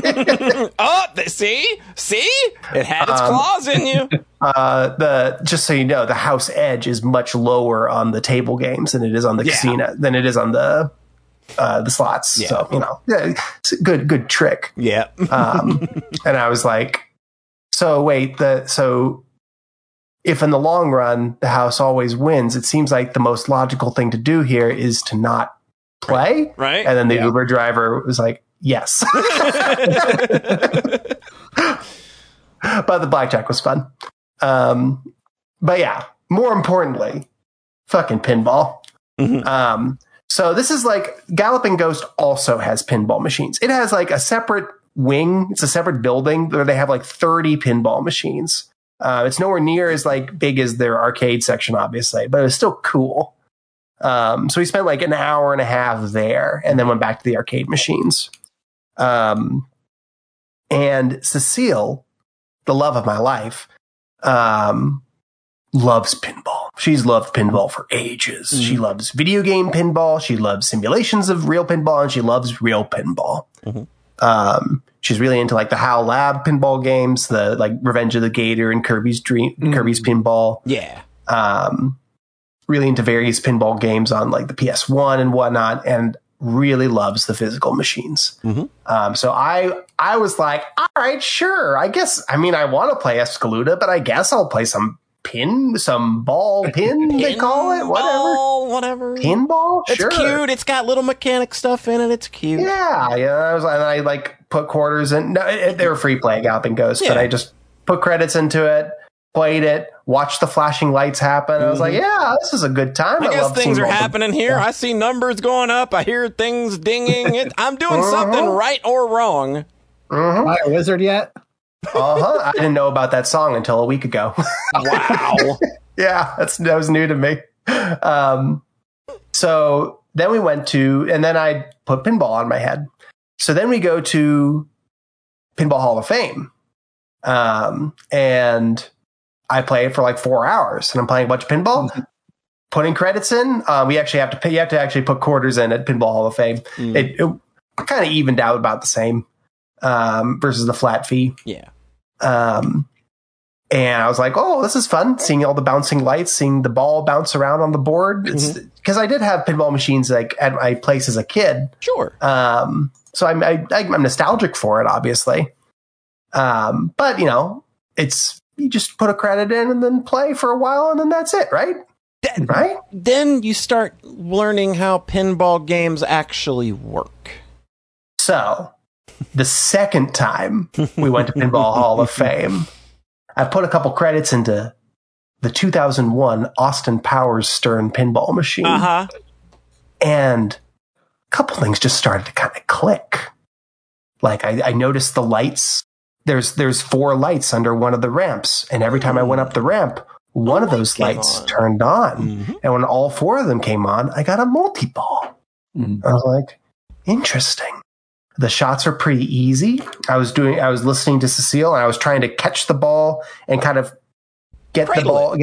See, it had its claws in you. Just so you know, the house edge is much lower on the table games than it is on the casino, than it is on the slots. Yeah. So it's a good trick. Yeah. And I was like, so wait, if in the long run the house always wins, it seems like the most logical thing to do here is to not play, right? And then the Uber driver was like, yes. But the blackjack was fun. But yeah, more importantly, fucking pinball. So this is like Galloping Ghost also has pinball machines. It has like a separate wing. It's a separate building where they have like 30 pinball machines. It's nowhere near as like big as their arcade section, obviously, but it was still cool. So we spent like an hour and a half there and then went back to the arcade machines. And Cecile, the love of my life, loves pinball. She's loved pinball for ages. Mm-hmm. She loves video game pinball. She loves simulations of real pinball, and she loves real pinball. Mm-hmm. She's really into like the HAL Lab pinball games, the like Revenge of the Gator and Kirby's Pinball. Yeah. Really into various pinball games on like the PS1 and whatnot, and really loves the physical machines. Mm-hmm. So I was like, all right, sure. I guess, I mean, I want to play Escaluda, but I guess I'll play some ball pin, they call it, whatever. Pinball? It's sure. Cute. It's got little mechanic stuff in it. It's cute. Yeah. I like put quarters in. No, they were free play, Galloping Ghost, but I just put credits into it, played it, watched the flashing lights happen. I was like, yeah, this is a good time. I guess things are happening here. I see numbers going up. I hear things dinging. I'm doing something right or wrong. Am I a wizard yet? I didn't know about that song until a week ago. Wow. Yeah, that was new to me. So then we went to, and then I put pinball on my head. So then we go to Pinball Hall of Fame. And I play it for like 4 hours, and I'm playing a bunch of pinball, putting credits in. We actually have to pay. You have to actually put quarters in at Pinball Hall of Fame. It kind of evened out about the same, versus the flat fee. Yeah. And I was like, oh, this is fun. Seeing all the bouncing lights, seeing the ball bounce around on the board. It's because I did have pinball machines like at my place as a kid. Sure. So I'm nostalgic for it, obviously. But you just put a credit in and then play for a while, and then that's it, right? Right? Then you start learning how pinball games actually work. So, the second time we went to Pinball Hall of Fame, I put a couple credits into the 2001 Austin Powers Stern pinball machine. And a couple things just started to kind of click. Like, I noticed the lights. There's 4 lights under one of the ramps, and every time I went up the ramp, one of those lights turned on. And when all 4 of them came on, I got a multi-ball. I was like, interesting. The shots are pretty easy. I was listening to Cecile, and I was trying to catch the ball and kind of get control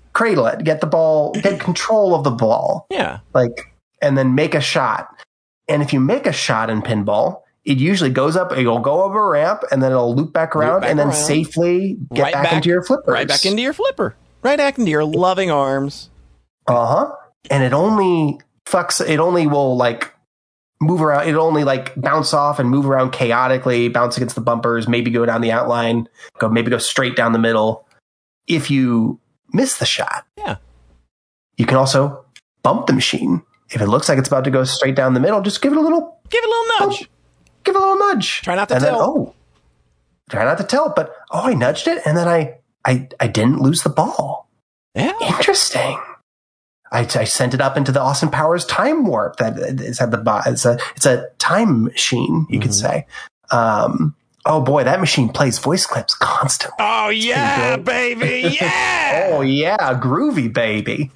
of the ball. Yeah. And then make a shot. And if you make a shot in pinball, it usually goes up, it'll go over a ramp, and then it'll loop back around, and then safely get back into your flippers. Right back into your flipper. Right back into your loving arms. And it only will like move around. It'll only like bounce off and move around chaotically, bounce against the bumpers, maybe go down the outline, go straight down the middle. If you miss the shot, you can also bump the machine. If it looks like it's about to go straight down the middle, just give it a little nudge. Give it a little nudge. Try not to tilt. Try not to tilt, but I nudged it, and then I didn't lose the ball. Yeah. Interesting. I sent it up into the Austin Powers time warp that is at the bottom. It's a time machine, you could say. Oh boy, that machine plays voice clips constantly. Oh yeah, baby, yeah. Oh yeah, groovy baby.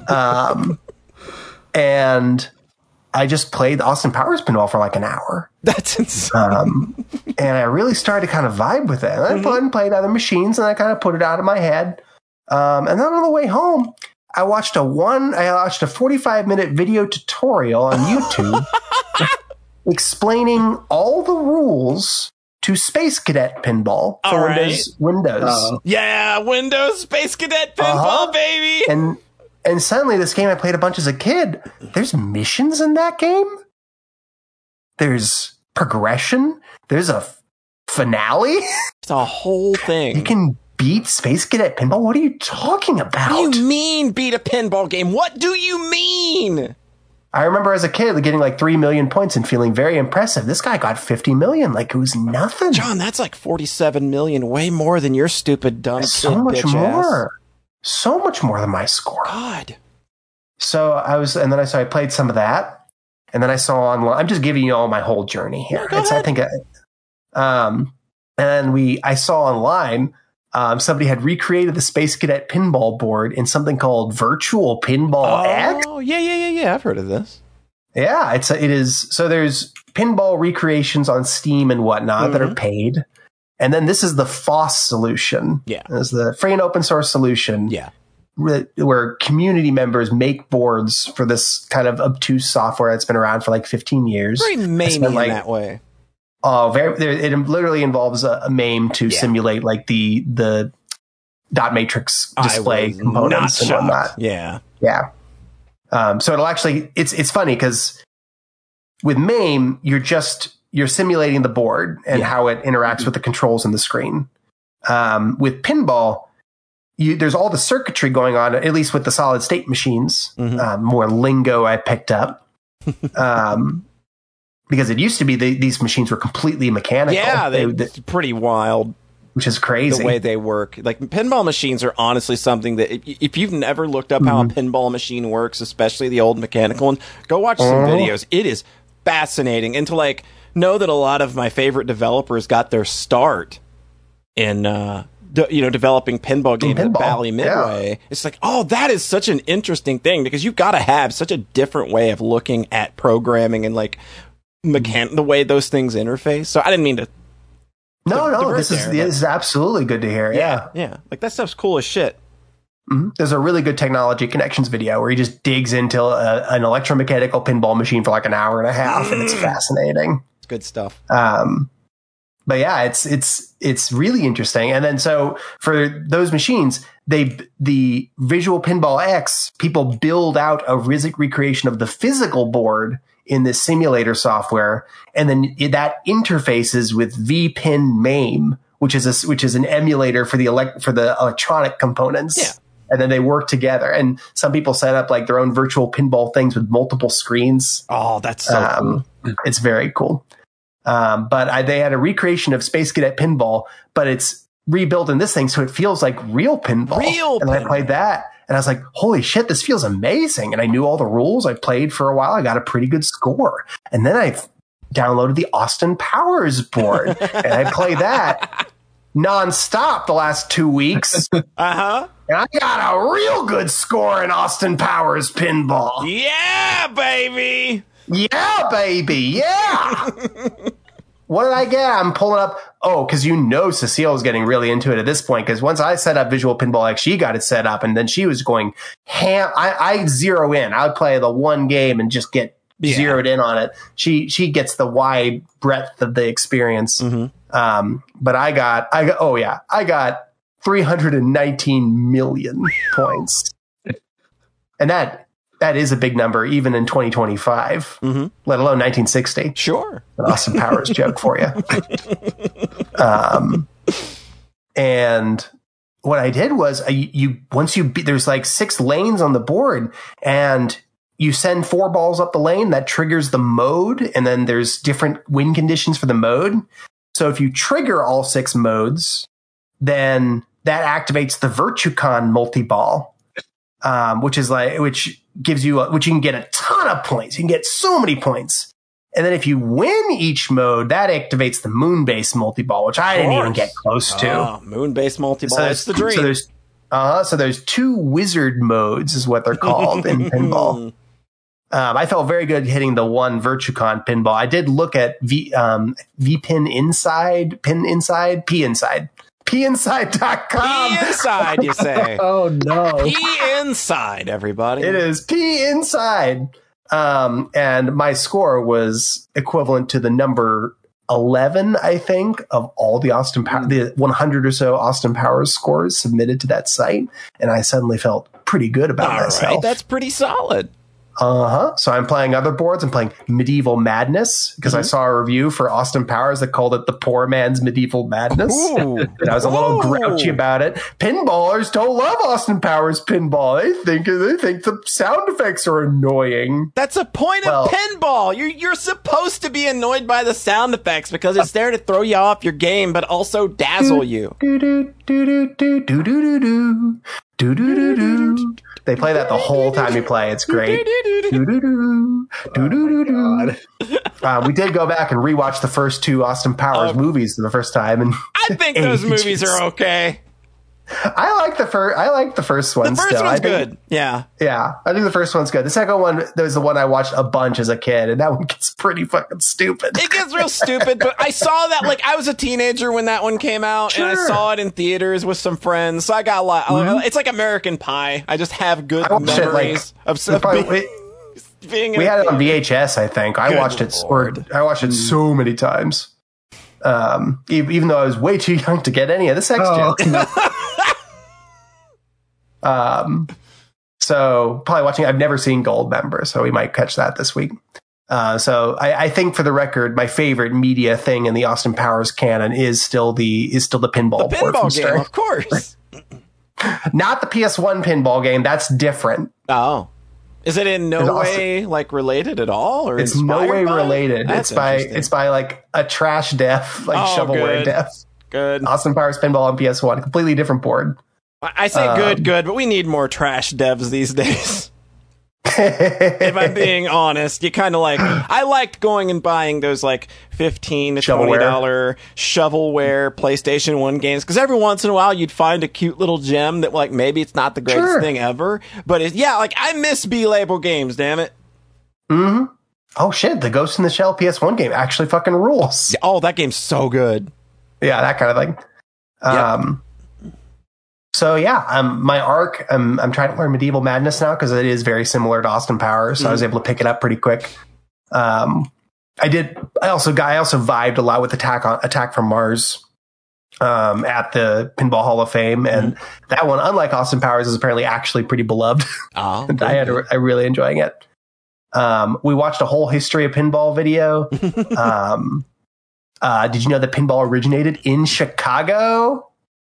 And I just played the Austin Powers pinball for like an hour. That's insane. And I really started to kind of vibe with it. And I played other machines, and I kind of put it out of my head. And then on the way home, I watched a 45-minute video tutorial on YouTube explaining all the rules to Space Cadet Pinball for Windows. Yeah, Windows Space Cadet Pinball, baby. And suddenly, this game I played a bunch as a kid, there's missions in that game. There's progression. There's a finale. It's a whole thing. You can beat Space Cadet Pinball? What are you talking about? What do you mean beat a pinball game? What do you mean? I remember as a kid getting like 3 million points and feeling very impressive. This guy got 50 million like it was nothing. John, that's like 47 million, way more than your stupid dumb so kid, much bitch more. Ass. So much more than my score. God. So I played some of that, and then I saw online. I'm just giving you all my whole journey here. No, go ahead. And I saw online, somebody had recreated the Space Cadet pinball board in something called Virtual Pinball X. Oh, yeah. I've heard of this. Yeah, it is. So there's pinball recreations on Steam and whatnot that are paid. And then this is the FOSS solution. Yeah. It's the free and open source solution. Yeah. Where community members make boards for this kind of obtuse software that's been around for like 15 years. Very MAME in that way. Oh, it literally involves a MAME to simulate like the dot matrix display components and whatnot. Yeah. Yeah. So it'll actually, it's funny because with MAME, you're simulating the board and how it interacts with the controls on the screen. With pinball, there's all the circuitry going on, at least with the solid state machines. More lingo I picked up. Because it used to be these machines were completely mechanical. Yeah, it's pretty wild. Which is crazy. The way they work. Like, pinball machines are honestly something that, if you've never looked up how a pinball machine works, especially the old mechanical one, go watch some videos. It is fascinating. And to, like, know that a lot of my favorite developers got their start in, developing pinball games at Bally Midway. Yeah. It's like, oh, that is such an interesting thing, because you've got to have such a different way of looking at programming and, like, the way those things interface. So I didn't mean to. No, this is absolutely good to hear. Yeah. Like, that stuff's cool as shit. There's a really good Technology Connections video where he just digs into an electromechanical pinball machine for like an hour and a half, and it's fascinating. It's good stuff. But yeah, it's really interesting. And then so for those machines, the Visual Pinball X, people build out a recreation of the physical board in this simulator software, and then that interfaces with VPin MAME, which is an emulator for the electronic components. Yeah. And then they work together. And some people set up like their own virtual pinball things with multiple screens. Oh, that's so cool. It's very cool. But they had a recreation of Space Cadet Pinball, but it's rebuilt in this thing, so it feels like real pinball. And I played that, and I was like, holy shit, this feels amazing. And I knew all the rules. I played for a while. I got a pretty good score. And then I downloaded the Austin Powers board, and I played that nonstop the last 2 weeks. Uh-huh. And I got a real good score in Austin Powers Pinball. Yeah, baby! Yeah, baby. Yeah. What did I get? I'm pulling up. Oh, because Cecile was getting really into it at this point. Because once I set up Visual Pinball X, she got it set up, and then she was going ham. I zero in. I would play the one game and just get zeroed in on it. She gets the wide breadth of the experience. But I got 319 million points, and that is a big number, even in 2025, let alone 1960. Sure. An Austin Powers joke for you. And what I did was there's like 6 lanes on the board, and you send 4 balls up the lane, that triggers the mode. And then there's different win conditions for the mode. So if you trigger all 6 modes, then that activates the Virtucon multi-ball, which gives you which you can get a ton of points. You can get so many points. And then if you win each mode, that activates the Moonbase multi-ball, which I didn't even get close to. Moonbase multi-ball, that's the dream. So there's 2 wizard modes is what they're called in pinball. I felt very good hitting the one Virtucon pinball. I did look at VPin Inside, Pin Inside, P Inside. PInside.com. P Inside, you say. Oh, no. P Inside, everybody. It is P Inside. And my score was equivalent to the number 11, I think, of all the the 100 or so Austin Powers scores submitted to that site. And I suddenly felt pretty good about myself. Right, that's pretty solid. So I'm playing other boards. I'm playing Medieval Madness because I saw a review for Austin Powers that called it the poor man's Medieval Madness. And I was a little grouchy about it. Pinballers don't love Austin Powers pinball. They think the sound effects are annoying. That's a point of pinball. You're supposed to be annoyed by the sound effects because it's there to throw you off your game, but also dazzle you. They play that the whole time you play. It's great. We did go back and rewatch the first two Austin Powers movies for the first time, and I think those movies are okay. I like the first one. The first one's good. Yeah. I think the first one's good. The second one, was the one I watched a bunch as a kid, and that one gets pretty fucking stupid. It gets real stupid, but I saw that, like, I was a teenager when that one came out, and I saw it in theaters with some friends, so I got a lot. It's like American Pie. I just have good memories of being. We had it on VHS, I think. I watched it so many times. Even though I was way too young to get any of the sex jokes. So probably watching. I've never seen Goldmember, so we might catch that this week. So I think, for the record, my favorite media thing in the Austin Powers canon is still the pinball. The pinball game, of course. Not the PS1 pinball game. That's different. Oh. Is it in no way like related at all, or it's no way related? It's by like a trash dev, like shovelware dev. Good. Austin Powers Pinball on PS1, completely different board. I say good, but we need more trash devs these days. If I'm being honest, you kind of like. I liked going and buying those like $15 to $20 shovelware PlayStation 1 games, because every once in a while you'd find a cute little gem that, like, maybe it's not the greatest thing ever, but like, I miss B-label games. Damn it. Mm-hmm. Oh shit! The Ghost in the Shell PS1 game actually fucking rules. Oh, that game's so good. Yeah, that kind of thing. So my arc, I'm trying to learn Medieval Madness now, because it is very similar to Austin Powers, so I was able to pick it up pretty quick. I also vibed a lot with Attack from Mars at the Pinball Hall of Fame, and that one, unlike Austin Powers, is apparently actually pretty beloved. Oh, I really enjoying it. We watched a whole history of pinball video. Did you know that pinball originated in Chicago?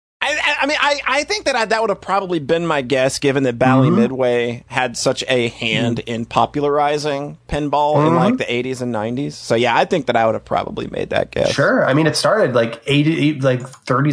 I think that would have probably been my guess, given that Bally Midway had such a hand in popularizing pinball in like the 80s and 90s. So yeah, I think that I would have probably made that guess. Sure. I mean, it started like 30s,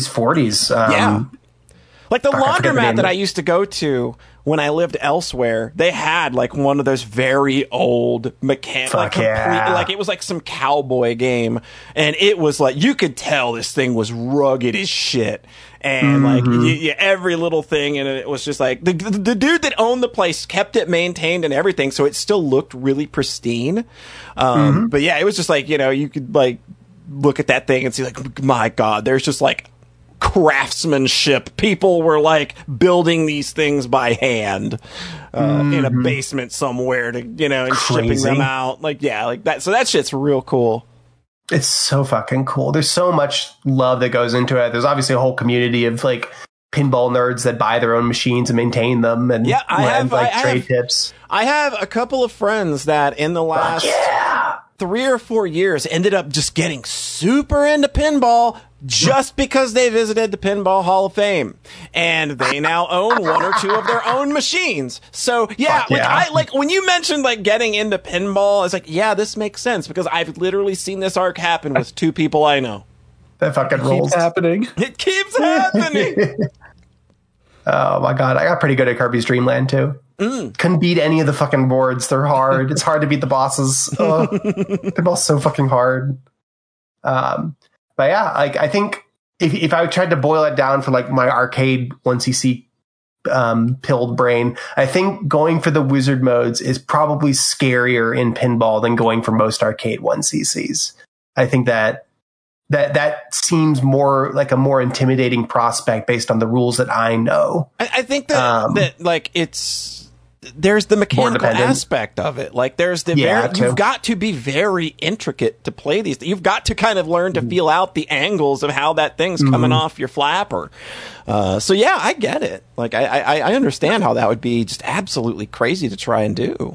40s. Like the laundromat that I used to go to when I lived elsewhere, they had like one of those very old like it was like some cowboy game, and it was like, you could tell this thing was rugged as shit. And like every little thing in it was just like the dude that owned the place kept it maintained and everything, so it still looked really pristine. But yeah, it was just like, you could like look at that thing and see like, my God, there's just like craftsmanship. People were like building these things by hand in a basement somewhere to and shipping them out. Like like that. So that shit's real cool. It's so fucking cool. There's so much love that goes into it. There's obviously a whole community of like pinball nerds that buy their own machines and maintain them, and trade tips. I have a couple of friends that in the last 3 or 4 years ended up just getting super into pinball just because they visited the Pinball Hall of Fame, and they now own 1 or 2 of their own machines. So I like when you mentioned like getting into pinball, it's like, yeah, this makes sense, because I've literally seen this arc happen with 2 people I know. That fucking rolls. It keeps happening. Oh my God, I got pretty good at Kirby's Dream Land too. Couldn't beat any of the fucking boards. They're hard. It's hard to beat the bosses. Pinball's so fucking hard. But yeah, like, I think if I tried to boil it down for like my arcade 1cc pilled brain, I think going for the wizard modes is probably scarier in pinball than going for most arcade 1cc's. I think that seems more like a more intimidating prospect based on the rules that I know. I think that like there's the mechanical aspect of it. Like there's you've got to be very intricate to play these. You've got to kind of learn to feel out the angles of how that thing's coming off your flapper. So yeah, I get it. Like I understand how that would be just absolutely crazy to try and do.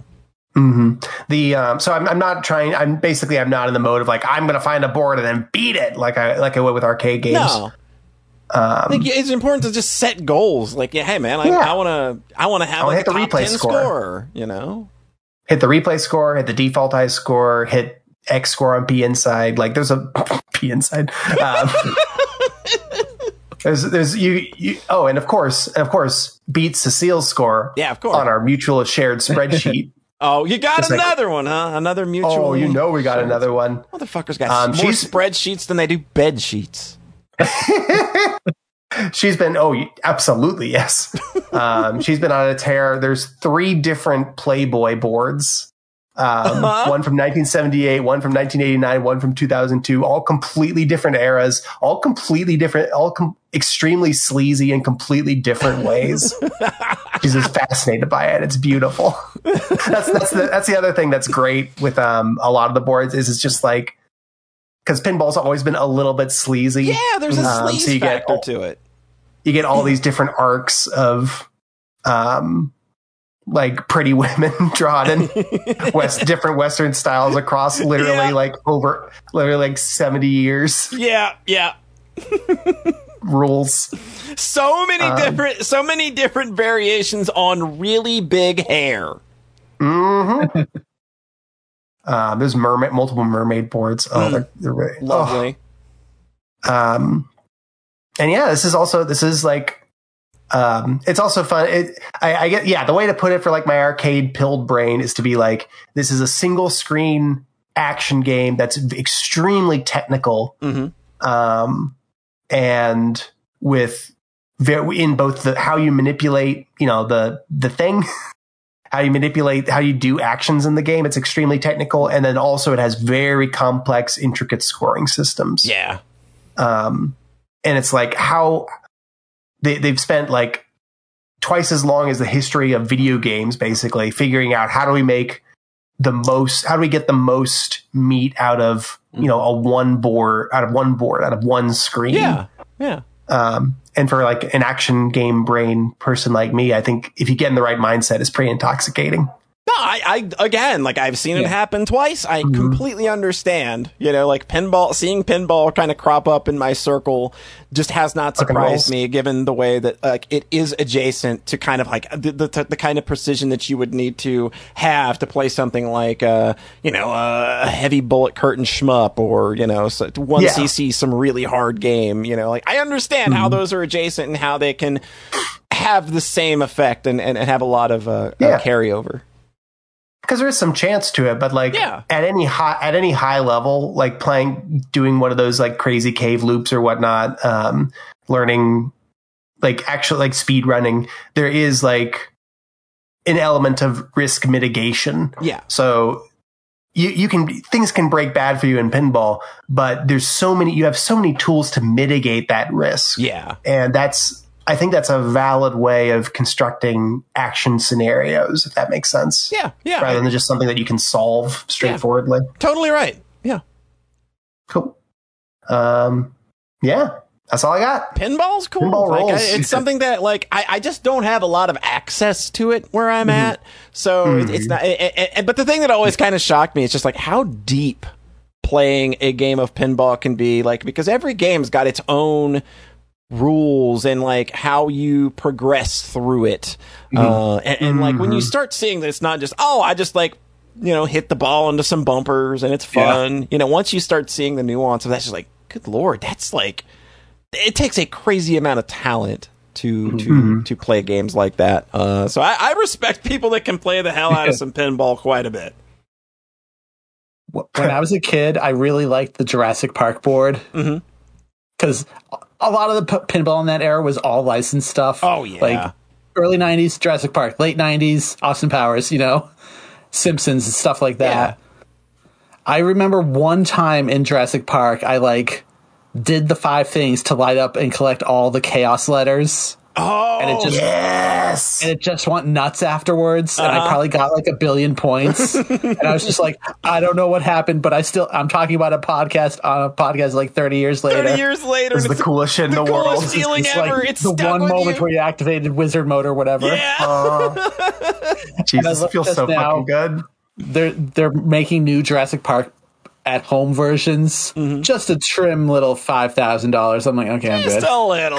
So I'm not trying. I'm not in the mode of like, I'm going to find a board and then beat it like I would with arcade games. No. I think it's important to just set goals. Like, hey man, I want to have like a top 10 score. Hit the replay score, hit the default high score, hit X score on P inside. Like there's a P inside. There's you. Oh, and of course, beat Cecile's score. Yeah, of course, on our mutual shared spreadsheet. Oh, you got It's like- another one, huh? Another mutual. Oh, you know we got another one. Motherfuckers got more she's- spreadsheets than they do bed sheets. She's been, absolutely, yes. She's been on a tear. There's 3 different Playboy boards. One from 1978, one from 1989, one from 2002, all completely different eras, all completely different, extremely sleazy in completely different ways. She's just fascinated by it. It's beautiful. That's the other thing that's great with a lot of the boards is it's just like, because pinball's always been a little bit sleazy. Yeah, there's a sleaze so you factor to it. You get all these different arcs of like pretty women drawn in different Western styles across literally like 70 years. Yeah. Rules. So many different variations on really big hair. Mm-hmm. There's multiple mermaid boards. Oh, they're really lovely. And yeah, this is like, it's also fun. I get, the way to put it for like my arcade pilled brain is to be like, this is a single screen action game that's extremely technical. Mm-hmm. And with in both how you manipulate, the thing, how you do actions in the game. It's extremely technical. And then also it has very complex, intricate scoring systems. Yeah. And it's like how they've spent like twice as long as the history of video games, basically figuring out how do we get the most meat out of, one board, out of one screen. Yeah. Yeah. And for like an action game brain person like me, I think if you get in the right mindset, it's pretty intoxicating. No, I again, like I've seen it happen twice. I completely understand. Like seeing pinball kind of crop up in my circle just has not surprised me, given the way that like it is adjacent to kind of like the kind of precision that you would need to have to play something like a heavy bullet curtain shmup or 1cc some really hard game. Like I understand how those are adjacent and how they can have the same effect and have a lot of carryover. Because there is some chance to it, but like at any high level, like doing one of those like crazy cave loops or whatnot, learning like actually like speed running, there is like an element of risk mitigation. Yeah. So things can break bad for you in pinball, but you have so many tools to mitigate that risk. Yeah. And I think that's a valid way of constructing action scenarios, if that makes sense. Yeah, yeah. Rather than just something that you can solve straightforwardly. Yeah. Totally right. Yeah. Cool. Yeah, that's all I got. Pinball's cool. Pinball rolls. It's something that like I just don't have a lot of access to it where I'm at. So it's not. But the thing that always kind of shocked me is just like how deep playing a game of pinball can be. Like because every game's got its own rules and like how you progress through it and like when you start seeing that it's not just I just like hit the ball into some bumpers and it's fun. Once you start seeing the nuance of that, it's just like good lord, that's like it takes a crazy amount of talent to play games like that. So I respect people that can play the hell out of some pinball quite a bit. When I was a kid, I really liked the Jurassic Park board because a lot of the pinball in that era was all licensed stuff. Oh, yeah. Like early 90s, Jurassic Park. Late 90s, Austin Powers, Simpsons and stuff like that. Yeah. I remember one time in Jurassic Park, I did the 5 things to light up and collect all the chaos letters. Oh, and it just went nuts afterwards. And I probably got like 1 billion points. And I was just like, I don't know what happened, but I'm talking about a podcast like 30 years later. 30 years later. It's the coolest shit in the world. The coolest feeling ever. Like it's the one moment where you activated wizard mode or whatever. Yeah. Jesus, it feels so fucking good. They're making new Jurassic Park at home versions, just a trim little $5,000. I'm like, okay, I'm good. Just a little.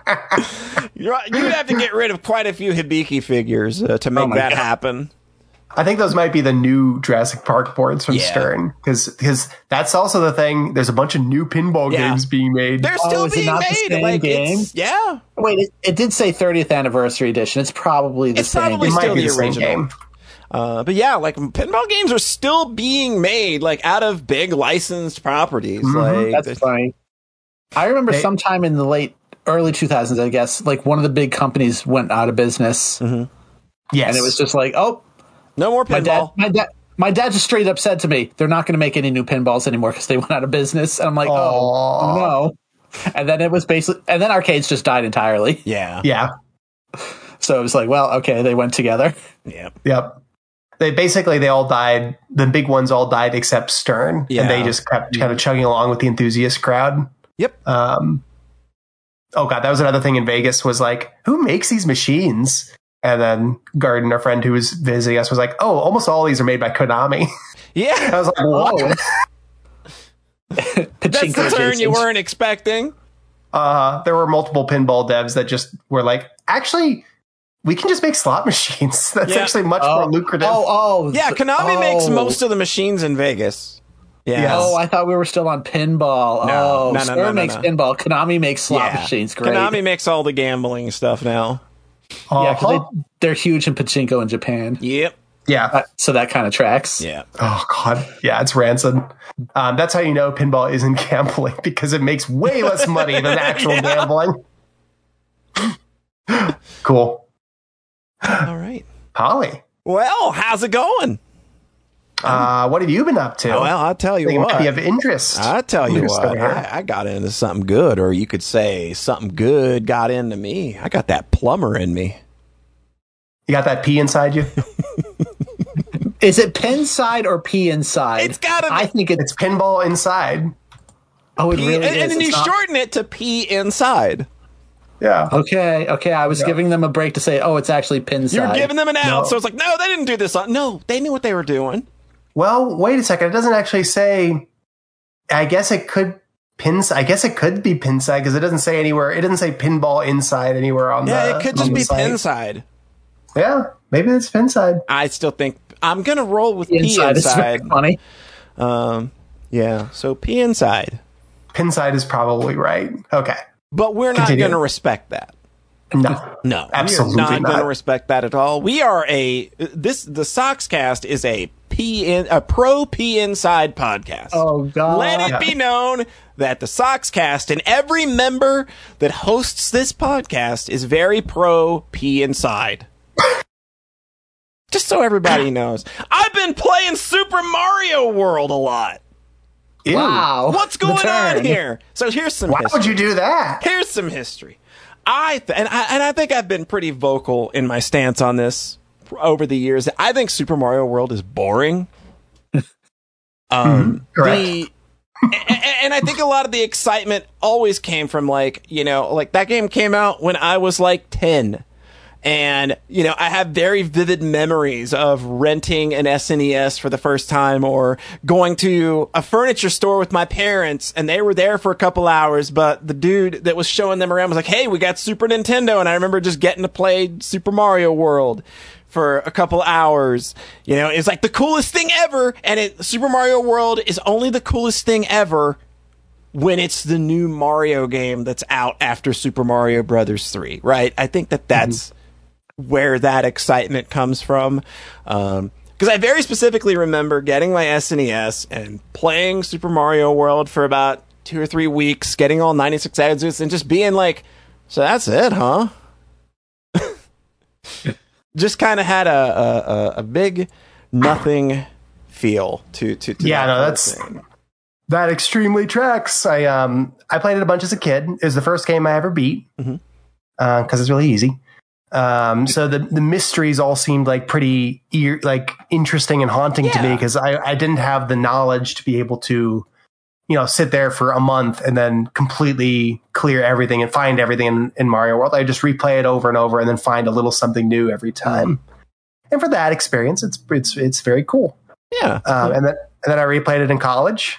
You'd have to get rid of quite a few Hibiki figures to make that happen. I think those might be the new Jurassic Park boards from Stern, because that's also the thing. There's a bunch of new pinball games being made. They're still being made. Like game? Wait, it did say 30th anniversary edition. It's probably the same. Probably still the original game. But yeah, like pinball games are still being made, like out of big licensed properties. Like that's funny. I remember sometime in the early 2000s, I guess, like one of the big companies went out of business. Yes, and it was just like, oh. No more pinball. My dad just straight up said to me, they're not going to make any new pinballs anymore because they went out of business. And I'm like, oh no. And then it was and then arcades just died entirely. Yeah. So it was like, well, okay, they went together. Yep. They all died. The big ones all died except Stern. Yeah. And they just kept kind of chugging along with the enthusiast crowd. Yep. Oh God, that was another thing in Vegas was like, who makes these machines? And then Garden, our friend who was visiting us, was like, oh, almost all these are made by Konami. Yeah. I was like, what? That's the turn you weren't expecting. There were multiple pinball devs that just were like, actually, we can just make slot machines. That's actually much more lucrative. Yeah, Konami makes most of the machines in Vegas. Yeah. Yes. Oh, I thought we were still on pinball. No, Stern makes pinball. Konami makes slot machines. Great. Konami makes all the gambling stuff now. Yeah, because they're huge in pachinko in Japan. Yep. Yeah. So that kind of tracks. Yeah. Oh, God. Yeah, it's rancid. That's how you know pinball isn't gambling, because it makes way less money than actual gambling. Cool. All right. Holly. Well, how's it going? What have you been up to? Well, I'll tell you what. Might be of interest. I'll tell you what. I got into something good, or you could say something good got into me. I got that plumber in me. You got that pee inside you? Is it pin side or pee inside? It's got to be. I think it's pinball inside. Oh, it really is. And then you shorten it to pee inside. Yeah. Okay. I was giving them a break to say, oh, it's actually pin side. You were giving them an out, so it's like, no, they didn't do this. No, they knew what they were doing. Well, wait a second. It doesn't actually say. I guess it could be pin side because it doesn't say anywhere. It doesn't say pinball inside anywhere on the. Yeah, it could just be site. pin side. Yeah, maybe it's pin side. I still think I'm gonna roll with P inside. It's very funny. Yeah. So P inside. Pin side is probably right. Okay, but we're not gonna respect that. No, absolutely not going to respect that at all. We are the Soxcast is a pro P Inside podcast. Oh God! Let it be known that the Soxcast and every member that hosts this podcast is very pro P Inside. Just so everybody knows, I've been playing Super Mario World a lot. Ew. Wow! What's going on here? So here's some. Why history. would you do that? Here's some history. I think I've been pretty vocal in my stance on this over the years. I think Super Mario World is boring. Correct. And I think a lot of the excitement always came from like that game came out when I was like 10. And, I have very vivid memories of renting an SNES for the first time or going to a furniture store with my parents and they were there for a couple hours, but the dude that was showing them around was like, hey, we got Super Nintendo. And I remember just getting to play Super Mario World for a couple hours. It's like the coolest thing ever. And Super Mario World is only the coolest thing ever when it's the new Mario game that's out after Super Mario Brothers 3, right? I think that's where that excitement comes from. Because I very specifically remember getting my SNES and playing Super Mario World for about 2 or 3 weeks, getting all 96 episodes, and just being like, so that's it, huh? Just kind of had a big nothing feel to that extremely tracks. I played it a bunch as a kid. It was the first game I ever beat because it's really easy. So the mysteries all seemed like pretty interesting and haunting to me because I didn't have the knowledge to be able to, sit there for a month and then completely clear everything and find everything in Mario World. I just replay it over and over and then find a little something new every time. And for that experience, it's very cool. Yeah. And then I replayed it in college.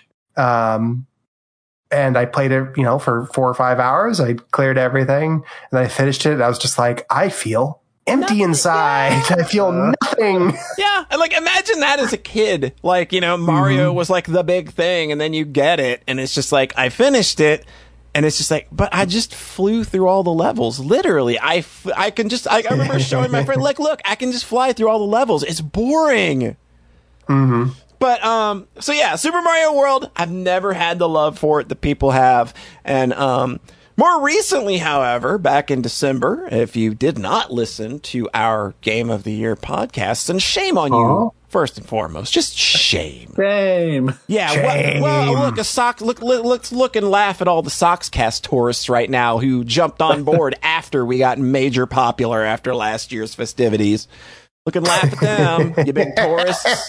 And I played it, for 4 or 5 hours. I cleared everything and I finished it. And I was just like, I feel empty inside. I feel nothing. Yeah, and like imagine that as a kid. Like, you know, Mario was like the big thing, and then you get it, and it's just like I finished it, and it's just like, but I just flew through all the levels. Literally, I remember showing my friend, like, look, I can just fly through all the levels. It's boring. Mm-hmm. But so yeah, Super Mario World. I've never had the love for it that people have, and more recently, however, back in December, if you did not listen to our Game of the Year podcast, then shame on you, first and foremost. Just shame. Shame. Yeah, Shame. well, let's look and laugh at all the Soxcast tourists right now who jumped on board after we got major popular after last year's festivities. Look and laugh at them, you big tourists.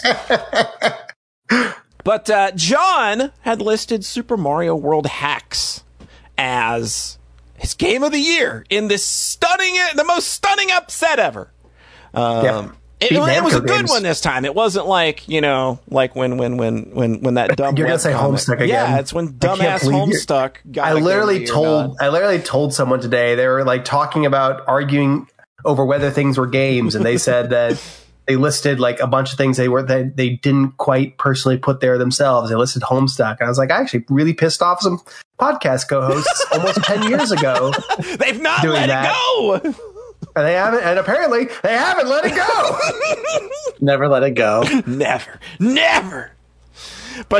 But John had listed Super Mario World Hacks as his Game of the Year in this the most stunning upset ever. It was a good one this time. It wasn't like, you know, like when that dumb. You're gonna say Homestuck again? Yeah, it's when dumbass Homestuck got. I literally told someone today, they were like talking about arguing over whether things were games, and they said that they listed like a bunch of things that they didn't quite personally put there themselves. They listed Homestuck, and I was like, I actually really pissed off some podcast co-hosts almost 10 years ago. They've not let it go. And they haven't, and apparently they haven't let it go. Never let it go. Never. But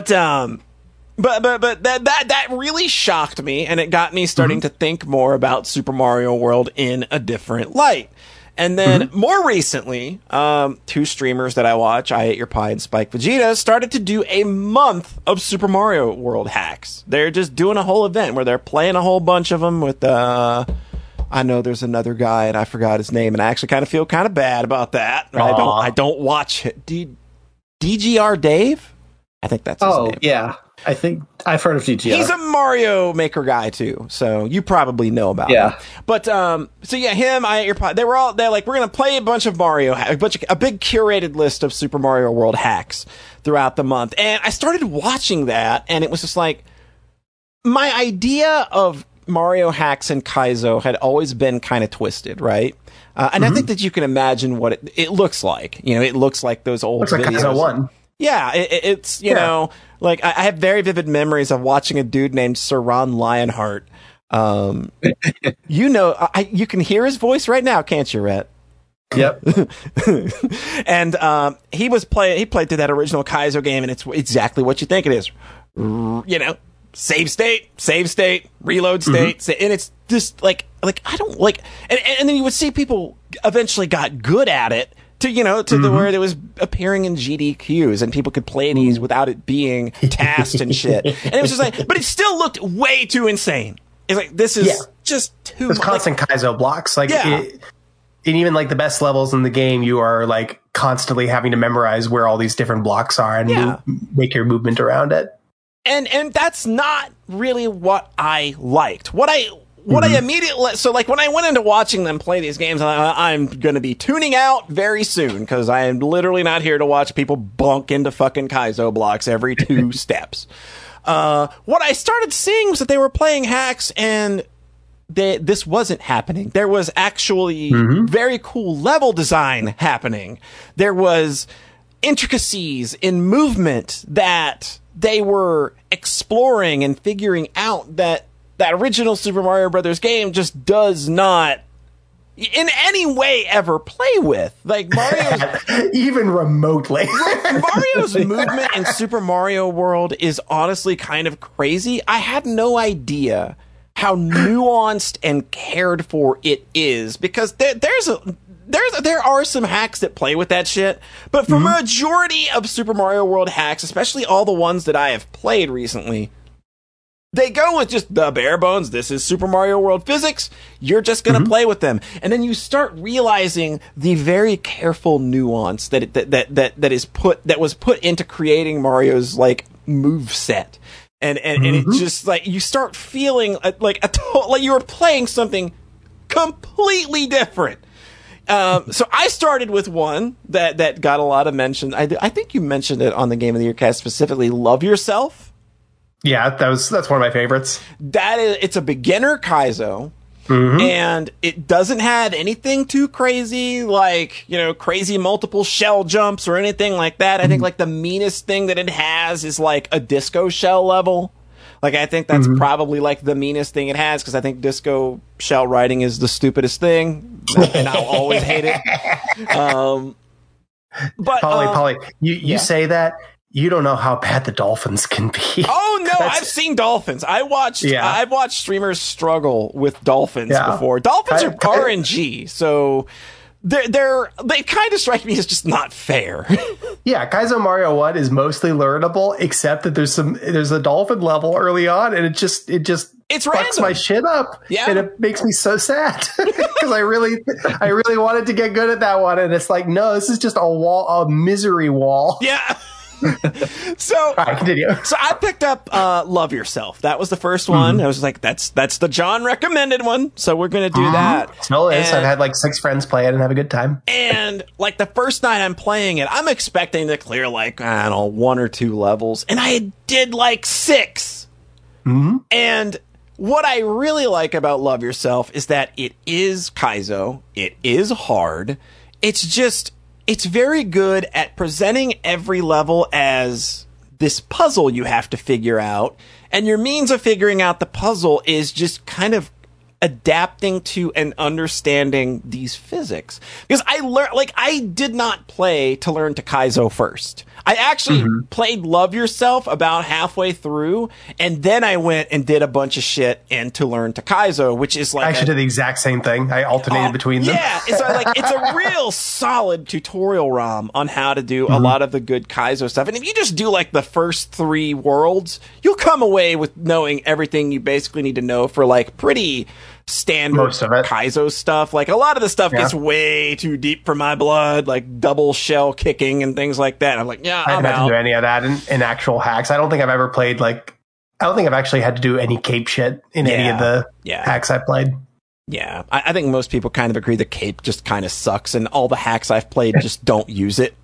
that really shocked me, and it got me starting to think more about Super Mario World in a different light. And then more recently, two streamers that I watch, I Ate Your Pie and Spike Vegeta, started to do a month of Super Mario World hacks. They're just doing a whole event where they're playing a whole bunch of them with, I know there's another guy and I forgot his name, and I actually kind of feel kind of bad about that. I don't watch it. DGR Dave? I think that's his name. Oh, yeah. I think I've heard of DGR. He's a Mario Maker guy too, so you probably know about him. But so yeah, him, I Ate Your Pie. They're like, we're gonna play a bunch of Mario, a big curated list of Super Mario World hacks throughout the month, and I started watching that, and it was just like my idea of Mario hacks and Kaizo had always been kind of twisted, right? And I think that you can imagine what it looks like. You know, it looks like those old looks like videos. Kaizo 1. Yeah, it's, you know, like I have very vivid memories of watching a dude named Sir Ron Lionheart. You know, you can hear his voice right now, can't you, Rhett? Yep. And he played through that original Kaizo game, and it's exactly what you think it is. You know, save state, reload state, and it's just like I don't like, and then you would see people eventually got good at it. To, you know, to the where it was appearing in GDQs and people could play these without it being tasked and shit. And it was just like, but it still looked way too insane. It's like, this is just too much. There's constant Kaizo blocks. Like, and even like the best levels in the game, you are like constantly having to memorize where all these different blocks are and make your movement around it. And that's not really what I liked. What I immediately, so like when I went into watching them play these games, I'm going to be tuning out very soon because I am literally not here to watch people bunk into fucking Kaizo blocks every 2 steps. What I started seeing was that they were playing hacks and this wasn't happening. There was actually very cool level design happening. There was intricacies in movement that they were exploring and figuring out that original Super Mario Brothers game just does not in any way ever play with. Like Mario's even remotely. Mario's movement in Super Mario World is honestly kind of crazy. I had no idea how nuanced and cared for it is, because there are some hacks that play with that shit, but for majority of Super Mario World hacks, especially all the ones that I have played recently, they go with just the bare bones. This is Super Mario World physics. You're just going to play with them. And then you start realizing the very careful nuance that was put into creating Mario's like move set. And it just like you start feeling like you were playing something completely different. So I started with one that got a lot of mention. I think you mentioned it on the Game of the Year cast specifically. Love Yourself. Yeah, that's one of my favorites. It's a beginner Kaizo, And it doesn't have anything too crazy, like, crazy multiple shell jumps or anything like that. I think like the meanest thing that it has is like a disco shell level. Like, I think that's probably like the meanest thing it has, because I think disco shell riding is the stupidest thing, and I'll always hate it. But Polly, you say that. You don't know how bad the dolphins can be. Oh no, I've seen dolphins. I've watched streamers struggle with dolphins before. Dolphins are RNG, so they kind of strike me as just not fair. Yeah, Kaizo Mario 1 is mostly learnable, except that there's a dolphin level early on, and it just fucks random. my shit up. Yeah. And it makes me so sad because I really wanted to get good at that one, and it's like, no, this is just a misery wall. Yeah. So, all right, continue. So I picked up Love Yourself. That was the first one. I was like, that's the John recommended one, so we're gonna do that. Still is. I've had like 6 friends play it and have a good time. And like the first night I'm playing it, I'm expecting to clear like, I don't know, 1 or 2 levels, and I did like 6. And what I really like about Love Yourself is that it is Kaizo. It is hard. It's very good at presenting every level as this puzzle you have to figure out. And your means of figuring out the puzzle is just kind of adapting to and understanding these physics. Because I did not play to learn to Kaizo first. I actually played Love Yourself about halfway through, and then I went and did a bunch of shit and to learn to Kaizo, which is like I actually did the exact same thing. I alternated between them. Yeah, it's a real solid tutorial ROM on how to do a lot of the good Kaizo stuff. And if you just do like the first 3 worlds, you'll come away with knowing everything you basically need to know for like pretty standard most of it. Kaizo stuff. Like a lot of the stuff gets way too deep for my blood, like double shell kicking and things like that. I'm like, yeah, I haven't had to do any of that in actual hacks. I don't think I've ever played I don't think I've actually had to do any cape shit in any of the hacks I played. Yeah, I think most people kind of agree the cape just kind of sucks, and all the hacks I've played just don't use it.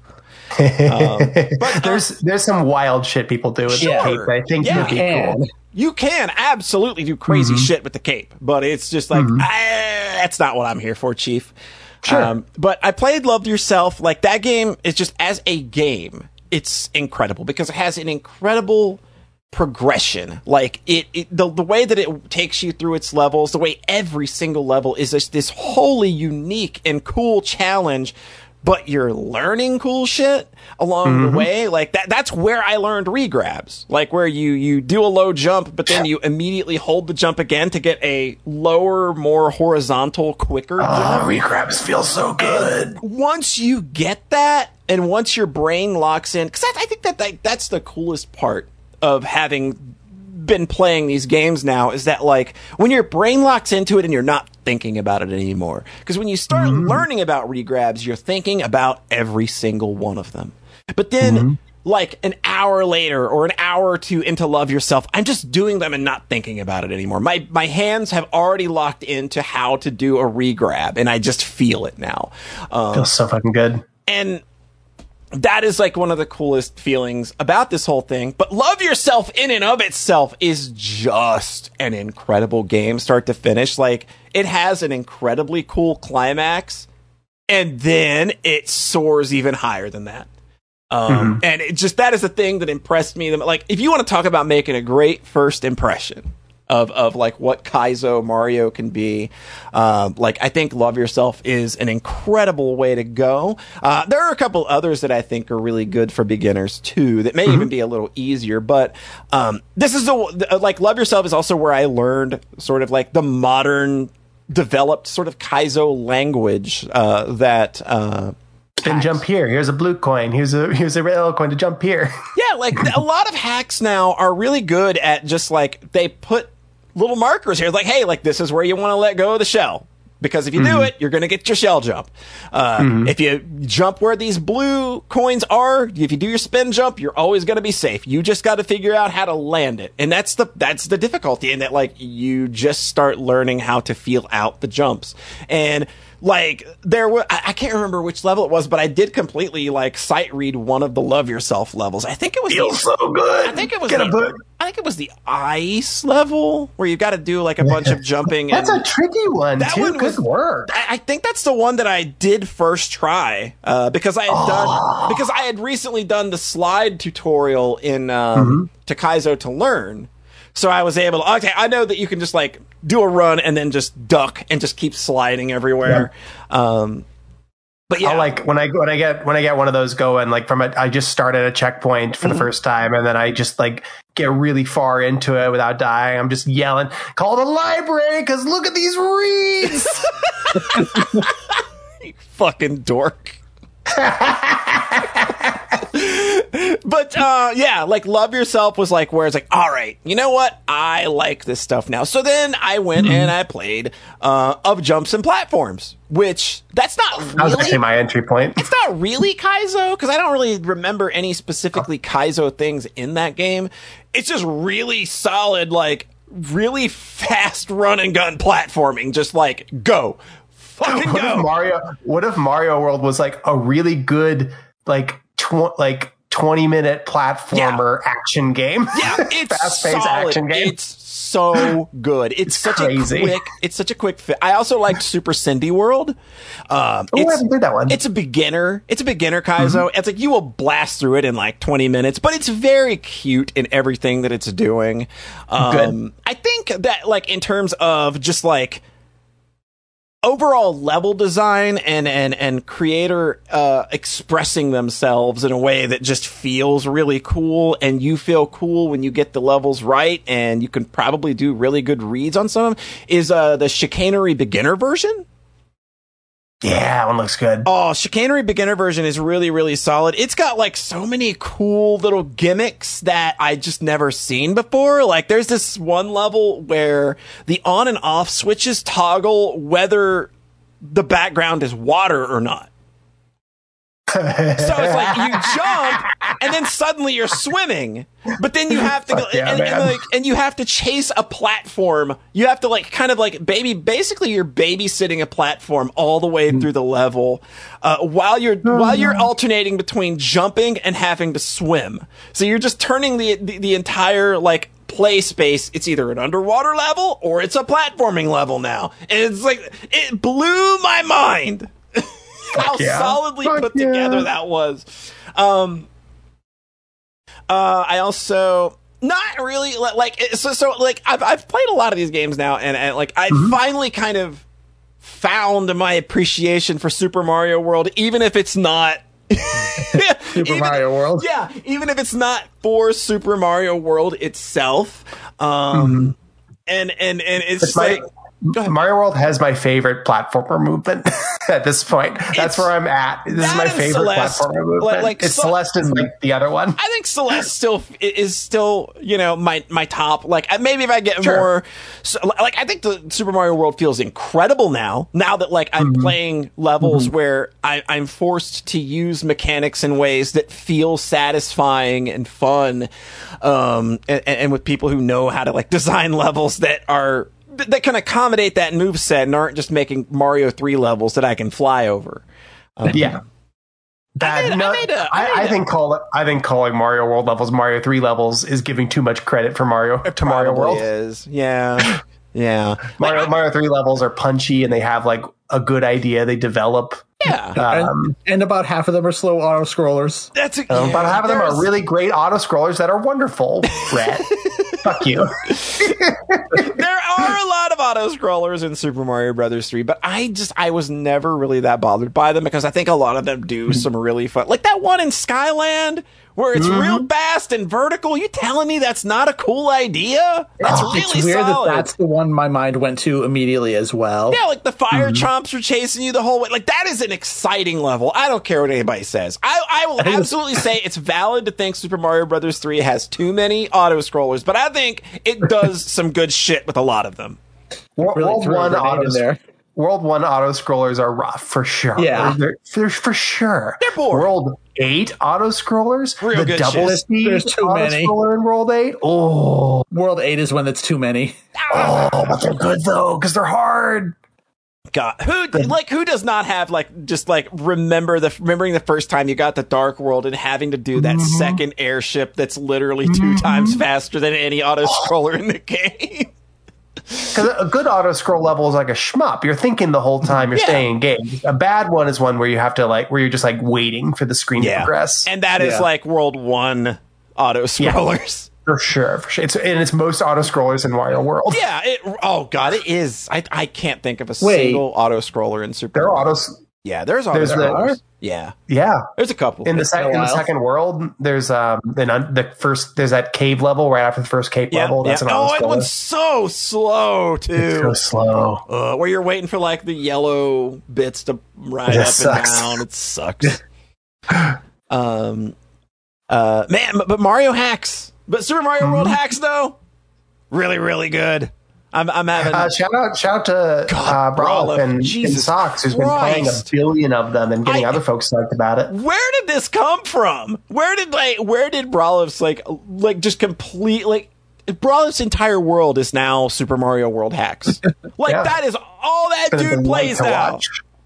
But there's some wild shit people do with the cape that I think would be cool. You can absolutely do crazy shit with the cape, but it's just like, that's not what I'm here for, Chief. Sure. But I played Love Yourself. Like, that game is just, as a game, it's incredible because it has an incredible progression. Like, the way that it takes you through its levels, the way every single level is just this wholly unique and cool challenge, but you're learning cool shit along the way. Like that's where I learned regrabs. Like where you do a low jump, but then you immediately hold the jump again to get a lower, more horizontal, quicker jump. Regrabs feel so good. And once you get that, and once your brain locks in, because I think that's the coolest part of having been playing these games now, is that like when your brain locks into it and you're not thinking about it anymore. Because when you start learning about regrabs, you're thinking about every single one of them. But then like an hour later or an hour or two into Love Yourself, I'm just doing them and not thinking about it anymore. My hands have already locked into how to do a regrab, and I just feel it now. Feels so fucking good. And that is like one of the coolest feelings about this whole thing. But Love Yourself in and of itself is just an incredible game, start to finish. Like, it has an incredibly cool climax, and then it soars even higher than that. And it just, that is the thing that impressed me. Like, if you want to talk about making a great first impression of like what Kaizo Mario can be, like, I think Love Yourself is an incredible way to go. There are a couple others that I think are really good for beginners too, that may even be a little easier, but this is like Love Yourself is also where I learned sort of like the modern developed sort of Kaizo language that Spin jump here. Here's a blue coin. Here's a red yellow coin to jump here. Yeah, like a lot of hacks now are really good at just like, they put little markers here, like, hey, like, this is where you want to let go of the shell, because if you do it, you're going to get your shell jump. If you jump where these blue coins are, if you do your spin jump, you're always going to be safe. You just got to figure out how to land it, and that's the difficulty, in that like you just start learning how to feel out the jumps. And like, I can't remember which level it was, but I did completely like sight read one of the Love Yourself levels. I think it was Feels so good. I think it was think it was the ice level where you got to do like a bunch of jumping. That's a tricky one, that too. One was, Good work. I think that's the one that I did first try because I had recently done the slide tutorial in to Kaizo to Learn. So I was able to, okay, I know that you can just like do a run and then just duck and just keep sliding everywhere. Yeah. But yeah, I like when I get one of those going, like I just start at a checkpoint for the first time, and then I just like get really far into it without dying. I'm just yelling, "Call the library!" Because look at these reeds. You fucking dork. But yeah, like Love Yourself was like where it's like, all right, you know what? I like this stuff now. So then I went and I played Of Jumps and Platforms, which that's not really... That was actually my entry point. It's not really Kaizo, because I don't really remember any specifically Kaizo things in that game. It's just really solid, like, really fast run and gun platforming. Just like, go. Fucking go. What if Mario World was like a really good, like 20-minute platformer action game? Yeah, it's fast-paced action game. It's so good. It's such crazy. It's such a quick fit. I also liked Super Cindy World. I haven't played that one. It's a beginner Kaizo. It's like you will blast through it in like 20 minutes, but it's very cute in everything that it's doing. Good. I think that like in terms of just like overall level design and creator expressing themselves in a way that just feels really cool, and you feel cool when you get the levels right, and you can probably do really good reads on some of them, is the Chicanery beginner version. Yeah, that one looks good. Oh, Chicanery beginner version is really, really solid. It's got like so many cool little gimmicks that I just never seen before. Like there's this one level where the on and off switches toggle whether the background is water or not. So it's like you jump and then suddenly you're swimming, but then you have to go and you have to chase a platform. You have to like kind of like basically you're babysitting a platform all the way through the level while you're alternating between jumping and having to swim. So you're just turning the entire like play space. It's either an underwater level or it's a platforming level now, and it's like it blew my mind. How solidly put together that was. I also not really like so like I've played a lot of these games now, and like I finally kind of found my appreciation for Super Mario World, even if it's not Mario World. Yeah, even if it's not for Super Mario World itself. And it's like Mario World has my favorite platformer movement at this point. That's where I'm at. This is my favorite platformer movement. Celeste is like the other one. I think Celeste is still, you know, my top. Like maybe if I get more, like I think the Super Mario World feels incredible now that like I'm playing levels where I'm forced to use mechanics in ways that feel satisfying and fun, and with people who know how to like design levels that can accommodate that moveset and aren't just making Mario 3 levels that I can fly over. Yeah. I think calling Mario World levels Mario 3 levels is giving too much credit for Mario World. Is. Yeah. Yeah. Mario 3 levels are punchy and they have like a good idea they develop. Yeah. And about half of them are slow auto scrollers. About half of them are really great auto scrollers that are wonderful, Brett. Fuck you. There are a lot of auto scrollers in Super Mario Brothers 3, but I was never really that bothered by them because I think a lot of them do some really fun, like that one in Skyland where it's real fast and vertical. You telling me that's not a cool idea? That's really it's weird solid. That's the one my mind went to immediately as well. Yeah, like the fire chomps are chasing you the whole way. Like that is an exciting level. I don't care what anybody says. I will absolutely say it's valid to think Super Mario Brothers 3 has too many auto scrollers, but I think it does some good shit with a lot of them. World 1 auto scrollers are rough for sure. Yeah, they're for sure. They're boring. World 8 auto scrollers, real the double speed there's too auto many. scroller in World 8. Oh, World 8 is when it's too many. but they're good though because they're hard. God, who does not have remembering the first time you got the Dark World and having to do that second airship that's literally 2 times faster than any auto scroller in the game. Because a good auto scroll level is like a shmup. You're thinking the whole time you're staying engaged. A bad one is one where you have to where you're just waiting for the screen to progress. And that is like World 1 auto scrollers. For sure. It's most auto scrollers in Mario World. Yeah. It is. I can't think of a single auto scroller in Super Mario. There are autos. Yeah, there's auto scrollers. Yeah. There's a couple. In the second world, there's there's that cave level right after the first cave level. That's an auto scroller. It was so slow too. It's so slow. Where you're waiting for the yellow bits to ride up and down. It sucks. Man, but Mario hacks. But Super Mario World hacks though, really, really good. I'm having shout out to Brolip and Socks, who's been playing 1 billion of them and getting other folks psyched about it. Where did this come from? Where did Brolip's just complete Brolip's entire world is now Super Mario World hacks. That is all that dude plays now.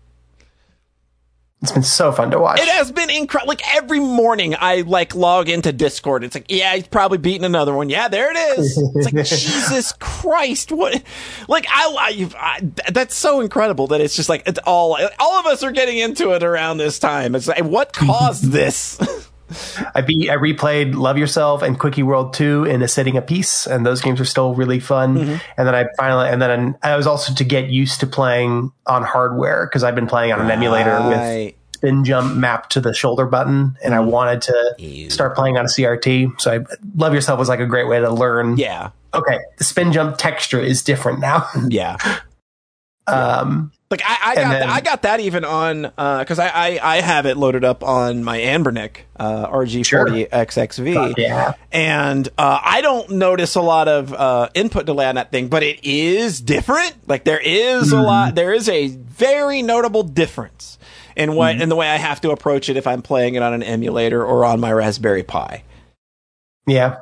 It's been so fun to watch. It has been incredible. Every morning I log into Discord. It's he's probably beating another one. Yeah, there it is. It's Jesus Christ. What? That's so incredible that it's just it's all of us are getting into it around this time. It's what caused this? I replayed Love Yourself and Quickie World 2 in a sitting apiece, and those games are still really fun. And then I was also to get used to playing on hardware because I've been playing on an emulator with spin jump mapped to the shoulder button, and I wanted to start playing on a CRT. So Love Yourself was a great way to learn. Yeah. Okay, the spin jump texture is different now. Yeah. I got that even on because I have it loaded up on my Anbernic RG40XXV, and I don't notice a lot of input delay on that thing, but it is different. There is a lot. There is a very notable difference in in the way I have to approach it if I'm playing it on an emulator or on my Raspberry Pi. Yeah,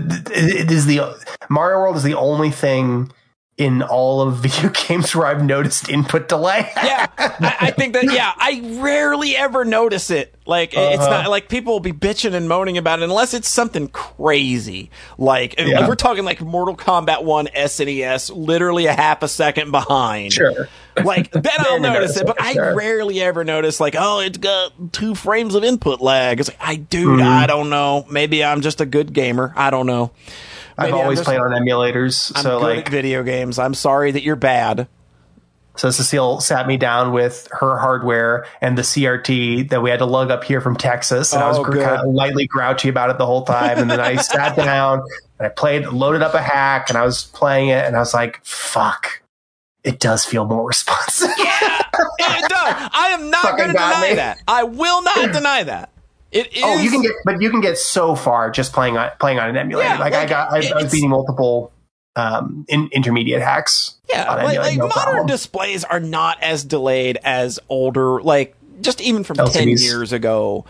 Mario World is the only thing in all of video games where I've noticed input delay. I think that, I rarely ever notice it. It's not people will be bitching and moaning about it unless it's something crazy. If we're talking Mortal Kombat 1 SNES, literally a half a second behind. Sure. Then I'll notice it, but I rarely ever notice it's got 2 frames of input lag. It's I don't know. Maybe I'm just a good gamer. I don't know. I've always played on emulators. I'm good at video games. I'm sorry that you're bad. So Cecile sat me down with her hardware and the CRT that we had to lug up here from Texas. And I was kind of lightly grouchy about it the whole time. And then I sat down and I loaded up a hack, and I was playing it, and I was like, fuck, it does feel more responsive. Yeah, it does. I am not going to deny that. I will not deny that. It is. Oh, you can get so far just playing on an emulator. I was beating multiple intermediate hacks. Yeah, modern displays are not as delayed as older, just even from LCDs. 10 years ago.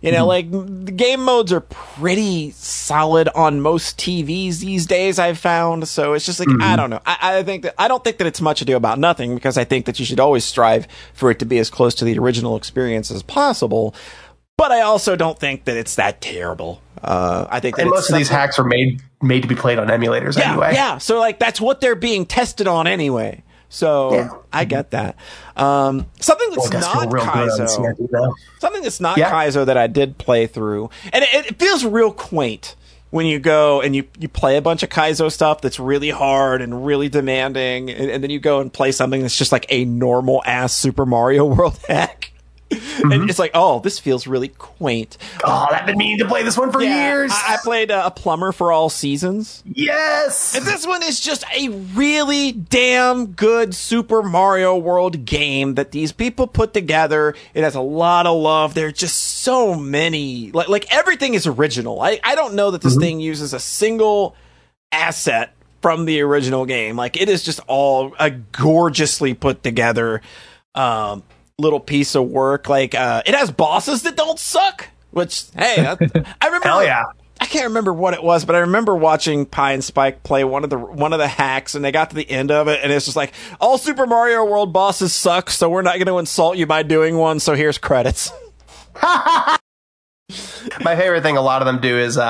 The game modes are pretty solid on most TVs these days, I've found. So it's just I don't know. I don't think that it's much ado about nothing, because I think that you should always strive for it to be as close to the original experience as possible. But I also don't think that it's that terrible. I think that most of these hacks are made to be played on emulators anyway. Yeah, so that's what they're being tested on anyway. So I get that. Something that's not Kaizo. Something that's not Kaizo that I did play through, and it feels real quaint when you go and you play a bunch of Kaizo stuff that's really hard and really demanding, and then you go and play something that's just a normal ass Super Mario World hack. And it's this feels really quaint. Oh, I've been meaning to play this one for years. I played A Plumber for All Seasons. Yes! And this one is just a really damn good Super Mario World game that these people put together. It has a lot of love. There are just so many. Everything is original. I don't know that this thing uses a single asset from the original game. It is just all a gorgeously put together little piece of work. It has bosses that don't suck, which, hey, I remember. Hell yeah. I can't remember what it was, but I remember watching Pie and Spike play one of the hacks, and they got to the end of it, and it's just like, all Super Mario World bosses suck, so we're not going to insult you by doing one. So here's credits. My favorite thing a lot of them do is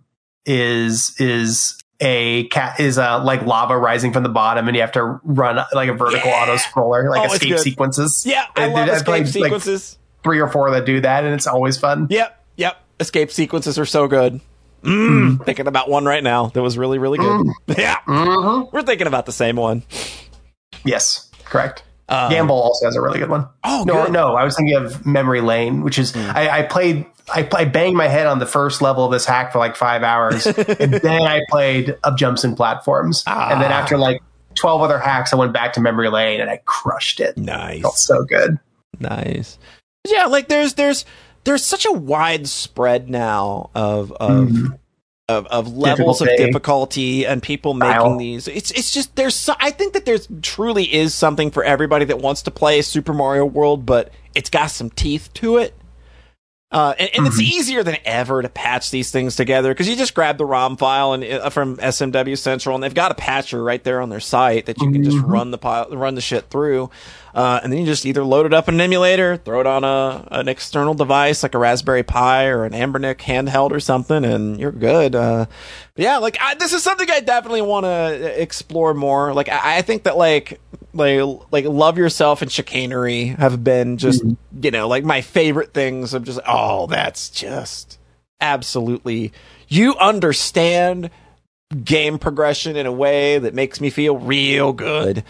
like lava rising from the bottom, and you have to run like a vertical auto scroller, like escape sequences. Yeah, I love escape sequences. Like 3 or 4 that do that, and it's always fun. Yep. Escape sequences are so good. Thinking about one right now that was really, really good. Yeah. We're thinking about the same one. Yes, correct. Gamble also has a really good one. Oh, no, I was thinking of Memory Lane, which is I banged my head on the first level of this hack for like 5 hours, and then I played Up Jumps and Platforms, and then after like 12 other hacks, I went back to Memory Lane and I crushed it. Nice, it felt so good. Nice. Yeah, like there's such a wide spread now of levels of difficulty and people making these. It's just I think that there's truly is something for everybody that wants to play Super Mario World, but it's got some teeth to it. And it's easier than ever to patch these things together, because you just grab the ROM file and from SMW Central, and they've got a patcher right there on their site that you can just run the shit through. And then you just either load it up in an emulator, throw it on an external device like a Raspberry Pi or an Anbernic handheld or something, and you're good. Yeah, like this is something I definitely want to explore more. Like I think that like Love Yourself and Chicanery have been just like my favorite things of just that's just absolutely, you understand game progression in a way that makes me feel real good.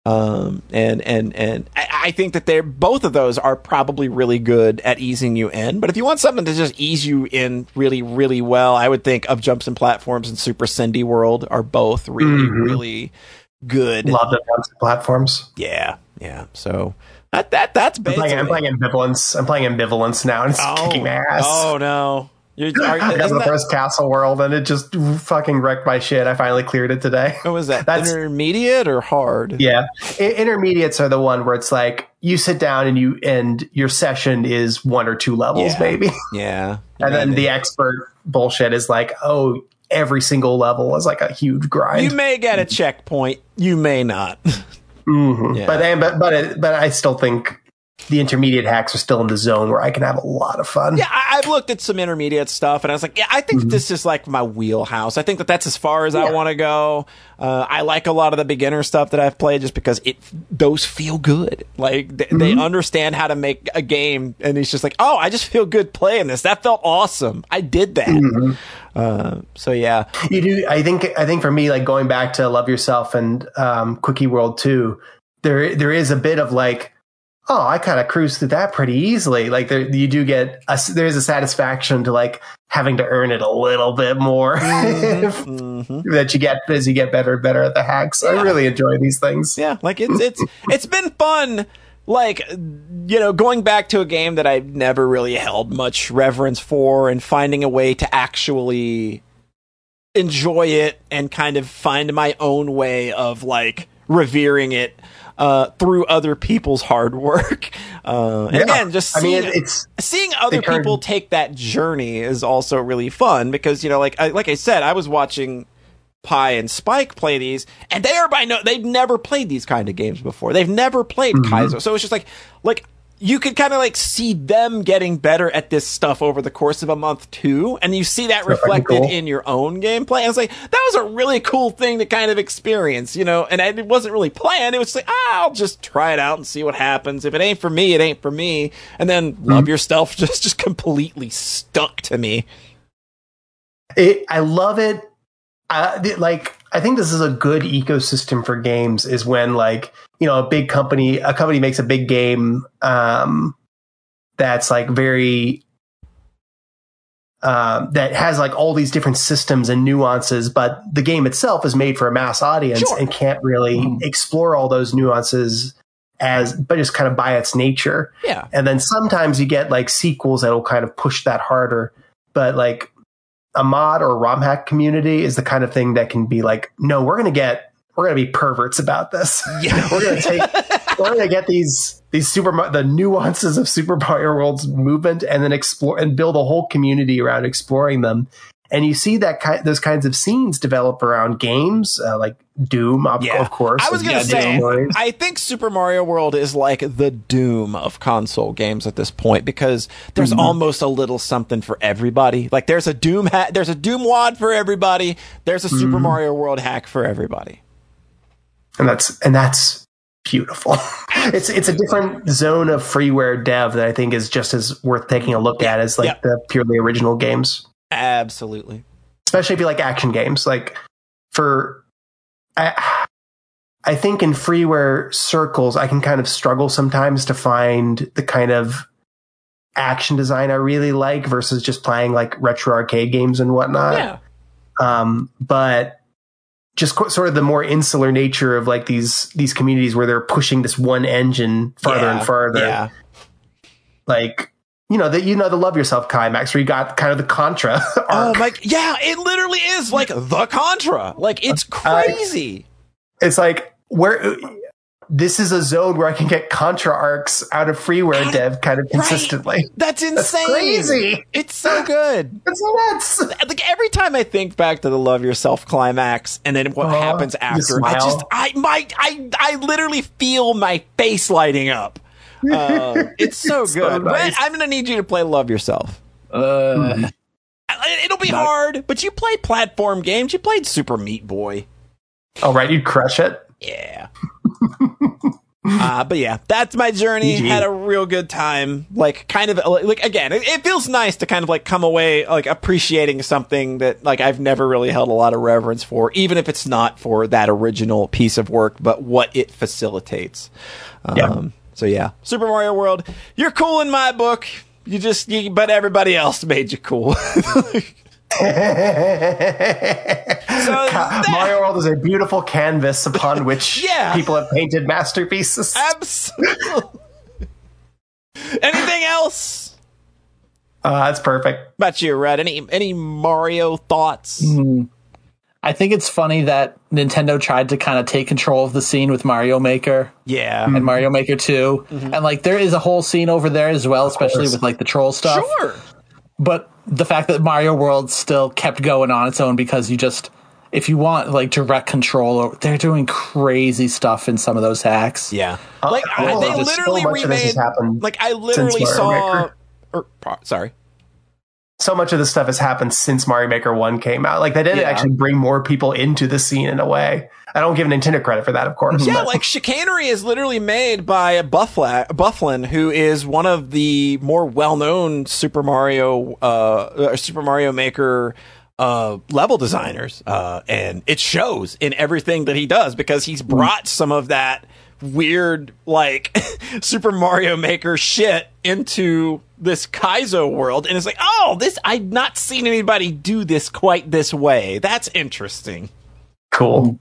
And I think that both of those are probably really good at easing you in. But if you want something to just ease you in really, really well, I would think Up Jumps and Platforms and Super Cindy World are both really, really good. Love the Jumps and Platforms. Yeah. So that's basically. I'm playing Ambivalence. I'm playing Ambivalence now, and it's kicking my ass. Oh no. I got the first Castle World, and it just fucking wrecked my shit. I finally cleared it today. What was that? That's intermediate or hard? Yeah, intermediates are the one where it's like you sit down and your session is 1 or 2 levels, maybe. Yeah, and then the expert bullshit is like, every single level is like a huge grind. You may get a checkpoint, you may not. Yeah. But I still think the intermediate hacks are still in the zone where I can have a lot of fun. Yeah, I've looked at some intermediate stuff, and I was like, I think this is like my wheelhouse. I think that's as far as I want to go. I like a lot of the beginner stuff that I've played just because those feel good. Like, they understand how to make a game, and it's just like, I just feel good playing this. That felt awesome. I did that. So, yeah. You do. I think for me, like, going back to Love Yourself and Quickie World 2, there is a bit of like, I kind of cruised through that pretty easily. Like you do get there's a satisfaction to like having to earn it a little bit more that you get as you get better and better at the hacks. Yeah. I really enjoy these things. Yeah, like it's been fun. Like, going back to a game that I've never really held much reverence for and finding a way to actually enjoy it and kind of find my own way of like revering it. Through other people's hard work. And again, just seeing other people take that journey is also really fun because, like I said, I was watching Pie and Spike play these, and they've never played these kind of games before. They've never played Kaizo. So it's just like you could kind of like see them getting better at this stuff over the course of a month too, and you see that reflected in your own gameplay. And it's like, that was a really cool thing to kind of experience, and it wasn't really planned. It was like, I'll just try it out and see what happens. If it ain't for me, it ain't for me. And then Love Yourself just completely stuck to me. I love it. I think this is a good ecosystem for games is when like, a company makes a big game that's like very that has like all these different systems and nuances, but the game itself is made for a mass audience and can't really explore all those nuances but just kind of by its nature. Yeah. And then sometimes you get like sequels that'll kind of push that harder, but like a mod or a ROM hack community is the kind of thing that can be like, no, we're going to be perverts about this. Yeah. we're going to get the nuances of Super Mario World's movement and then explore and build a whole community around exploring them. And you see those kinds of scenes develop around games like Doom, of course. I was going to say, I think Super Mario World is like the Doom of console games at this point, because there's almost a little something for everybody. Like there's a Doom there's a Doom wad for everybody. There's a Super Mario World hack for everybody. And that's beautiful. It's a different zone of freeware dev that I think is just as worth taking a look at as like the purely original games. Absolutely. Especially if you like action games. Like I think in freeware circles, I can kind of struggle sometimes to find the kind of action design I really like versus just playing like retro arcade games and whatnot. Yeah. But just sort of the more insular nature of like these communities where they're pushing this one engine farther and farther. Yeah. Like, the Love Yourself climax where you got kind of the Contra arc. Oh my, yeah, it literally is like the Contra. Like it's crazy. It's like this is a zone where I can get Contra arcs out of freeware dev kind of consistently. Right. That's insane. That's crazy. It's so good. It's nuts. Like every time I think back to the Love Yourself climax and then what happens after, I literally feel my face lighting up. It's so good. So nice. I'm gonna need you to play Love Yourself. It'll be hard, but you play platform games. You played Super Meat Boy. Oh right, you'd crush it. Yeah. But yeah, that's my journey. Had a real good time. Like, kind of like again, it feels nice to kind of like come away like appreciating something that like I've never really held a lot of reverence for, even if it's not for that original piece of work, but what it facilitates. So yeah, Super Mario World, you're cool in my book. But everybody else made you cool. Mario World is a beautiful canvas upon which people have painted masterpieces. Absolutely. Anything else? That's perfect. What about you, Red? Any Mario thoughts? I think it's funny that Nintendo tried to kind of take control of the scene with Mario Maker. Yeah. And Mario Maker 2. And like there is a whole scene over there as well, especially with like the troll stuff. Sure. But the fact that Mario World still kept going on its own, because if you want like direct control, they're doing crazy stuff in some of those hacks. Yeah. Like they literally remade, like I literally saw, sorry. So much of this stuff has happened since Mario Maker 1 came out. Like, they didn't actually bring more people into the scene in a way. I don't give Nintendo credit for that, of course. Yeah, like, Chicanery is literally made by Bufflin, who is one of the more well-known Super Mario Maker level designers. And it shows in everything that he does, because he's brought some of that weird, like, Super Mario Maker shit into this Kaizo world, and it's like, I've not seen anybody do this quite this way. That's interesting. Cool.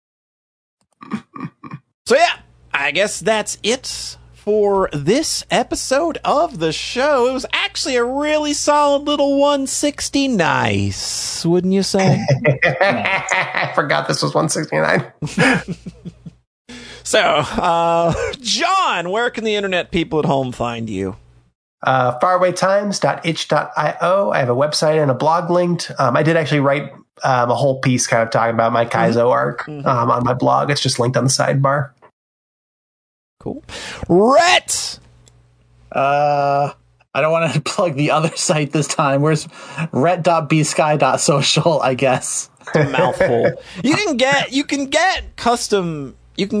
So yeah, I guess that's it for this episode of the show. It was actually a really solid little 160. Nice, wouldn't you say? I forgot this was 169. So, John, where can the internet people at home find you? Farawaytimes.itch.io. I have a website and a blog linked. I did actually write a whole piece kind of talking about my Kaizo arc on my blog. It's just linked on the sidebar. Cool. Rhett! I don't want to plug the other site this time. Where's rhett.bsky.social, I guess. It's a mouthful. You can get custom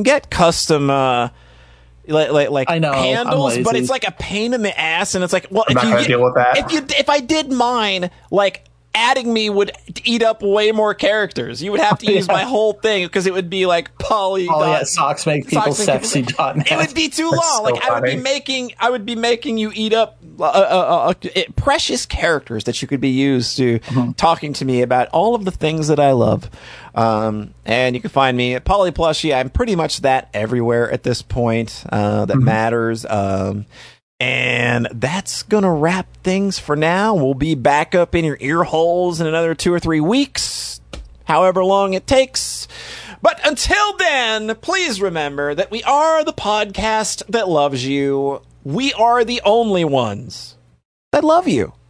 like I know, handles, but it's like a pain in the ass, and it's like, well, deal with that. If I did mine, like, adding me would eat up way more characters. You would have to use my whole thing, because it would be like socks make people sexy. It would be too long. So like funny. I would be making you eat up precious characters that you could be used to talking to me about all of the things that I love. And you can find me at Polyplushie. I'm pretty much that everywhere at this point that matters. And that's gonna wrap things for now. We'll be back up in your ear holes in another 2 or 3 weeks, however long it takes. But until then, please remember that we are the podcast that loves you. We are the only ones that love you.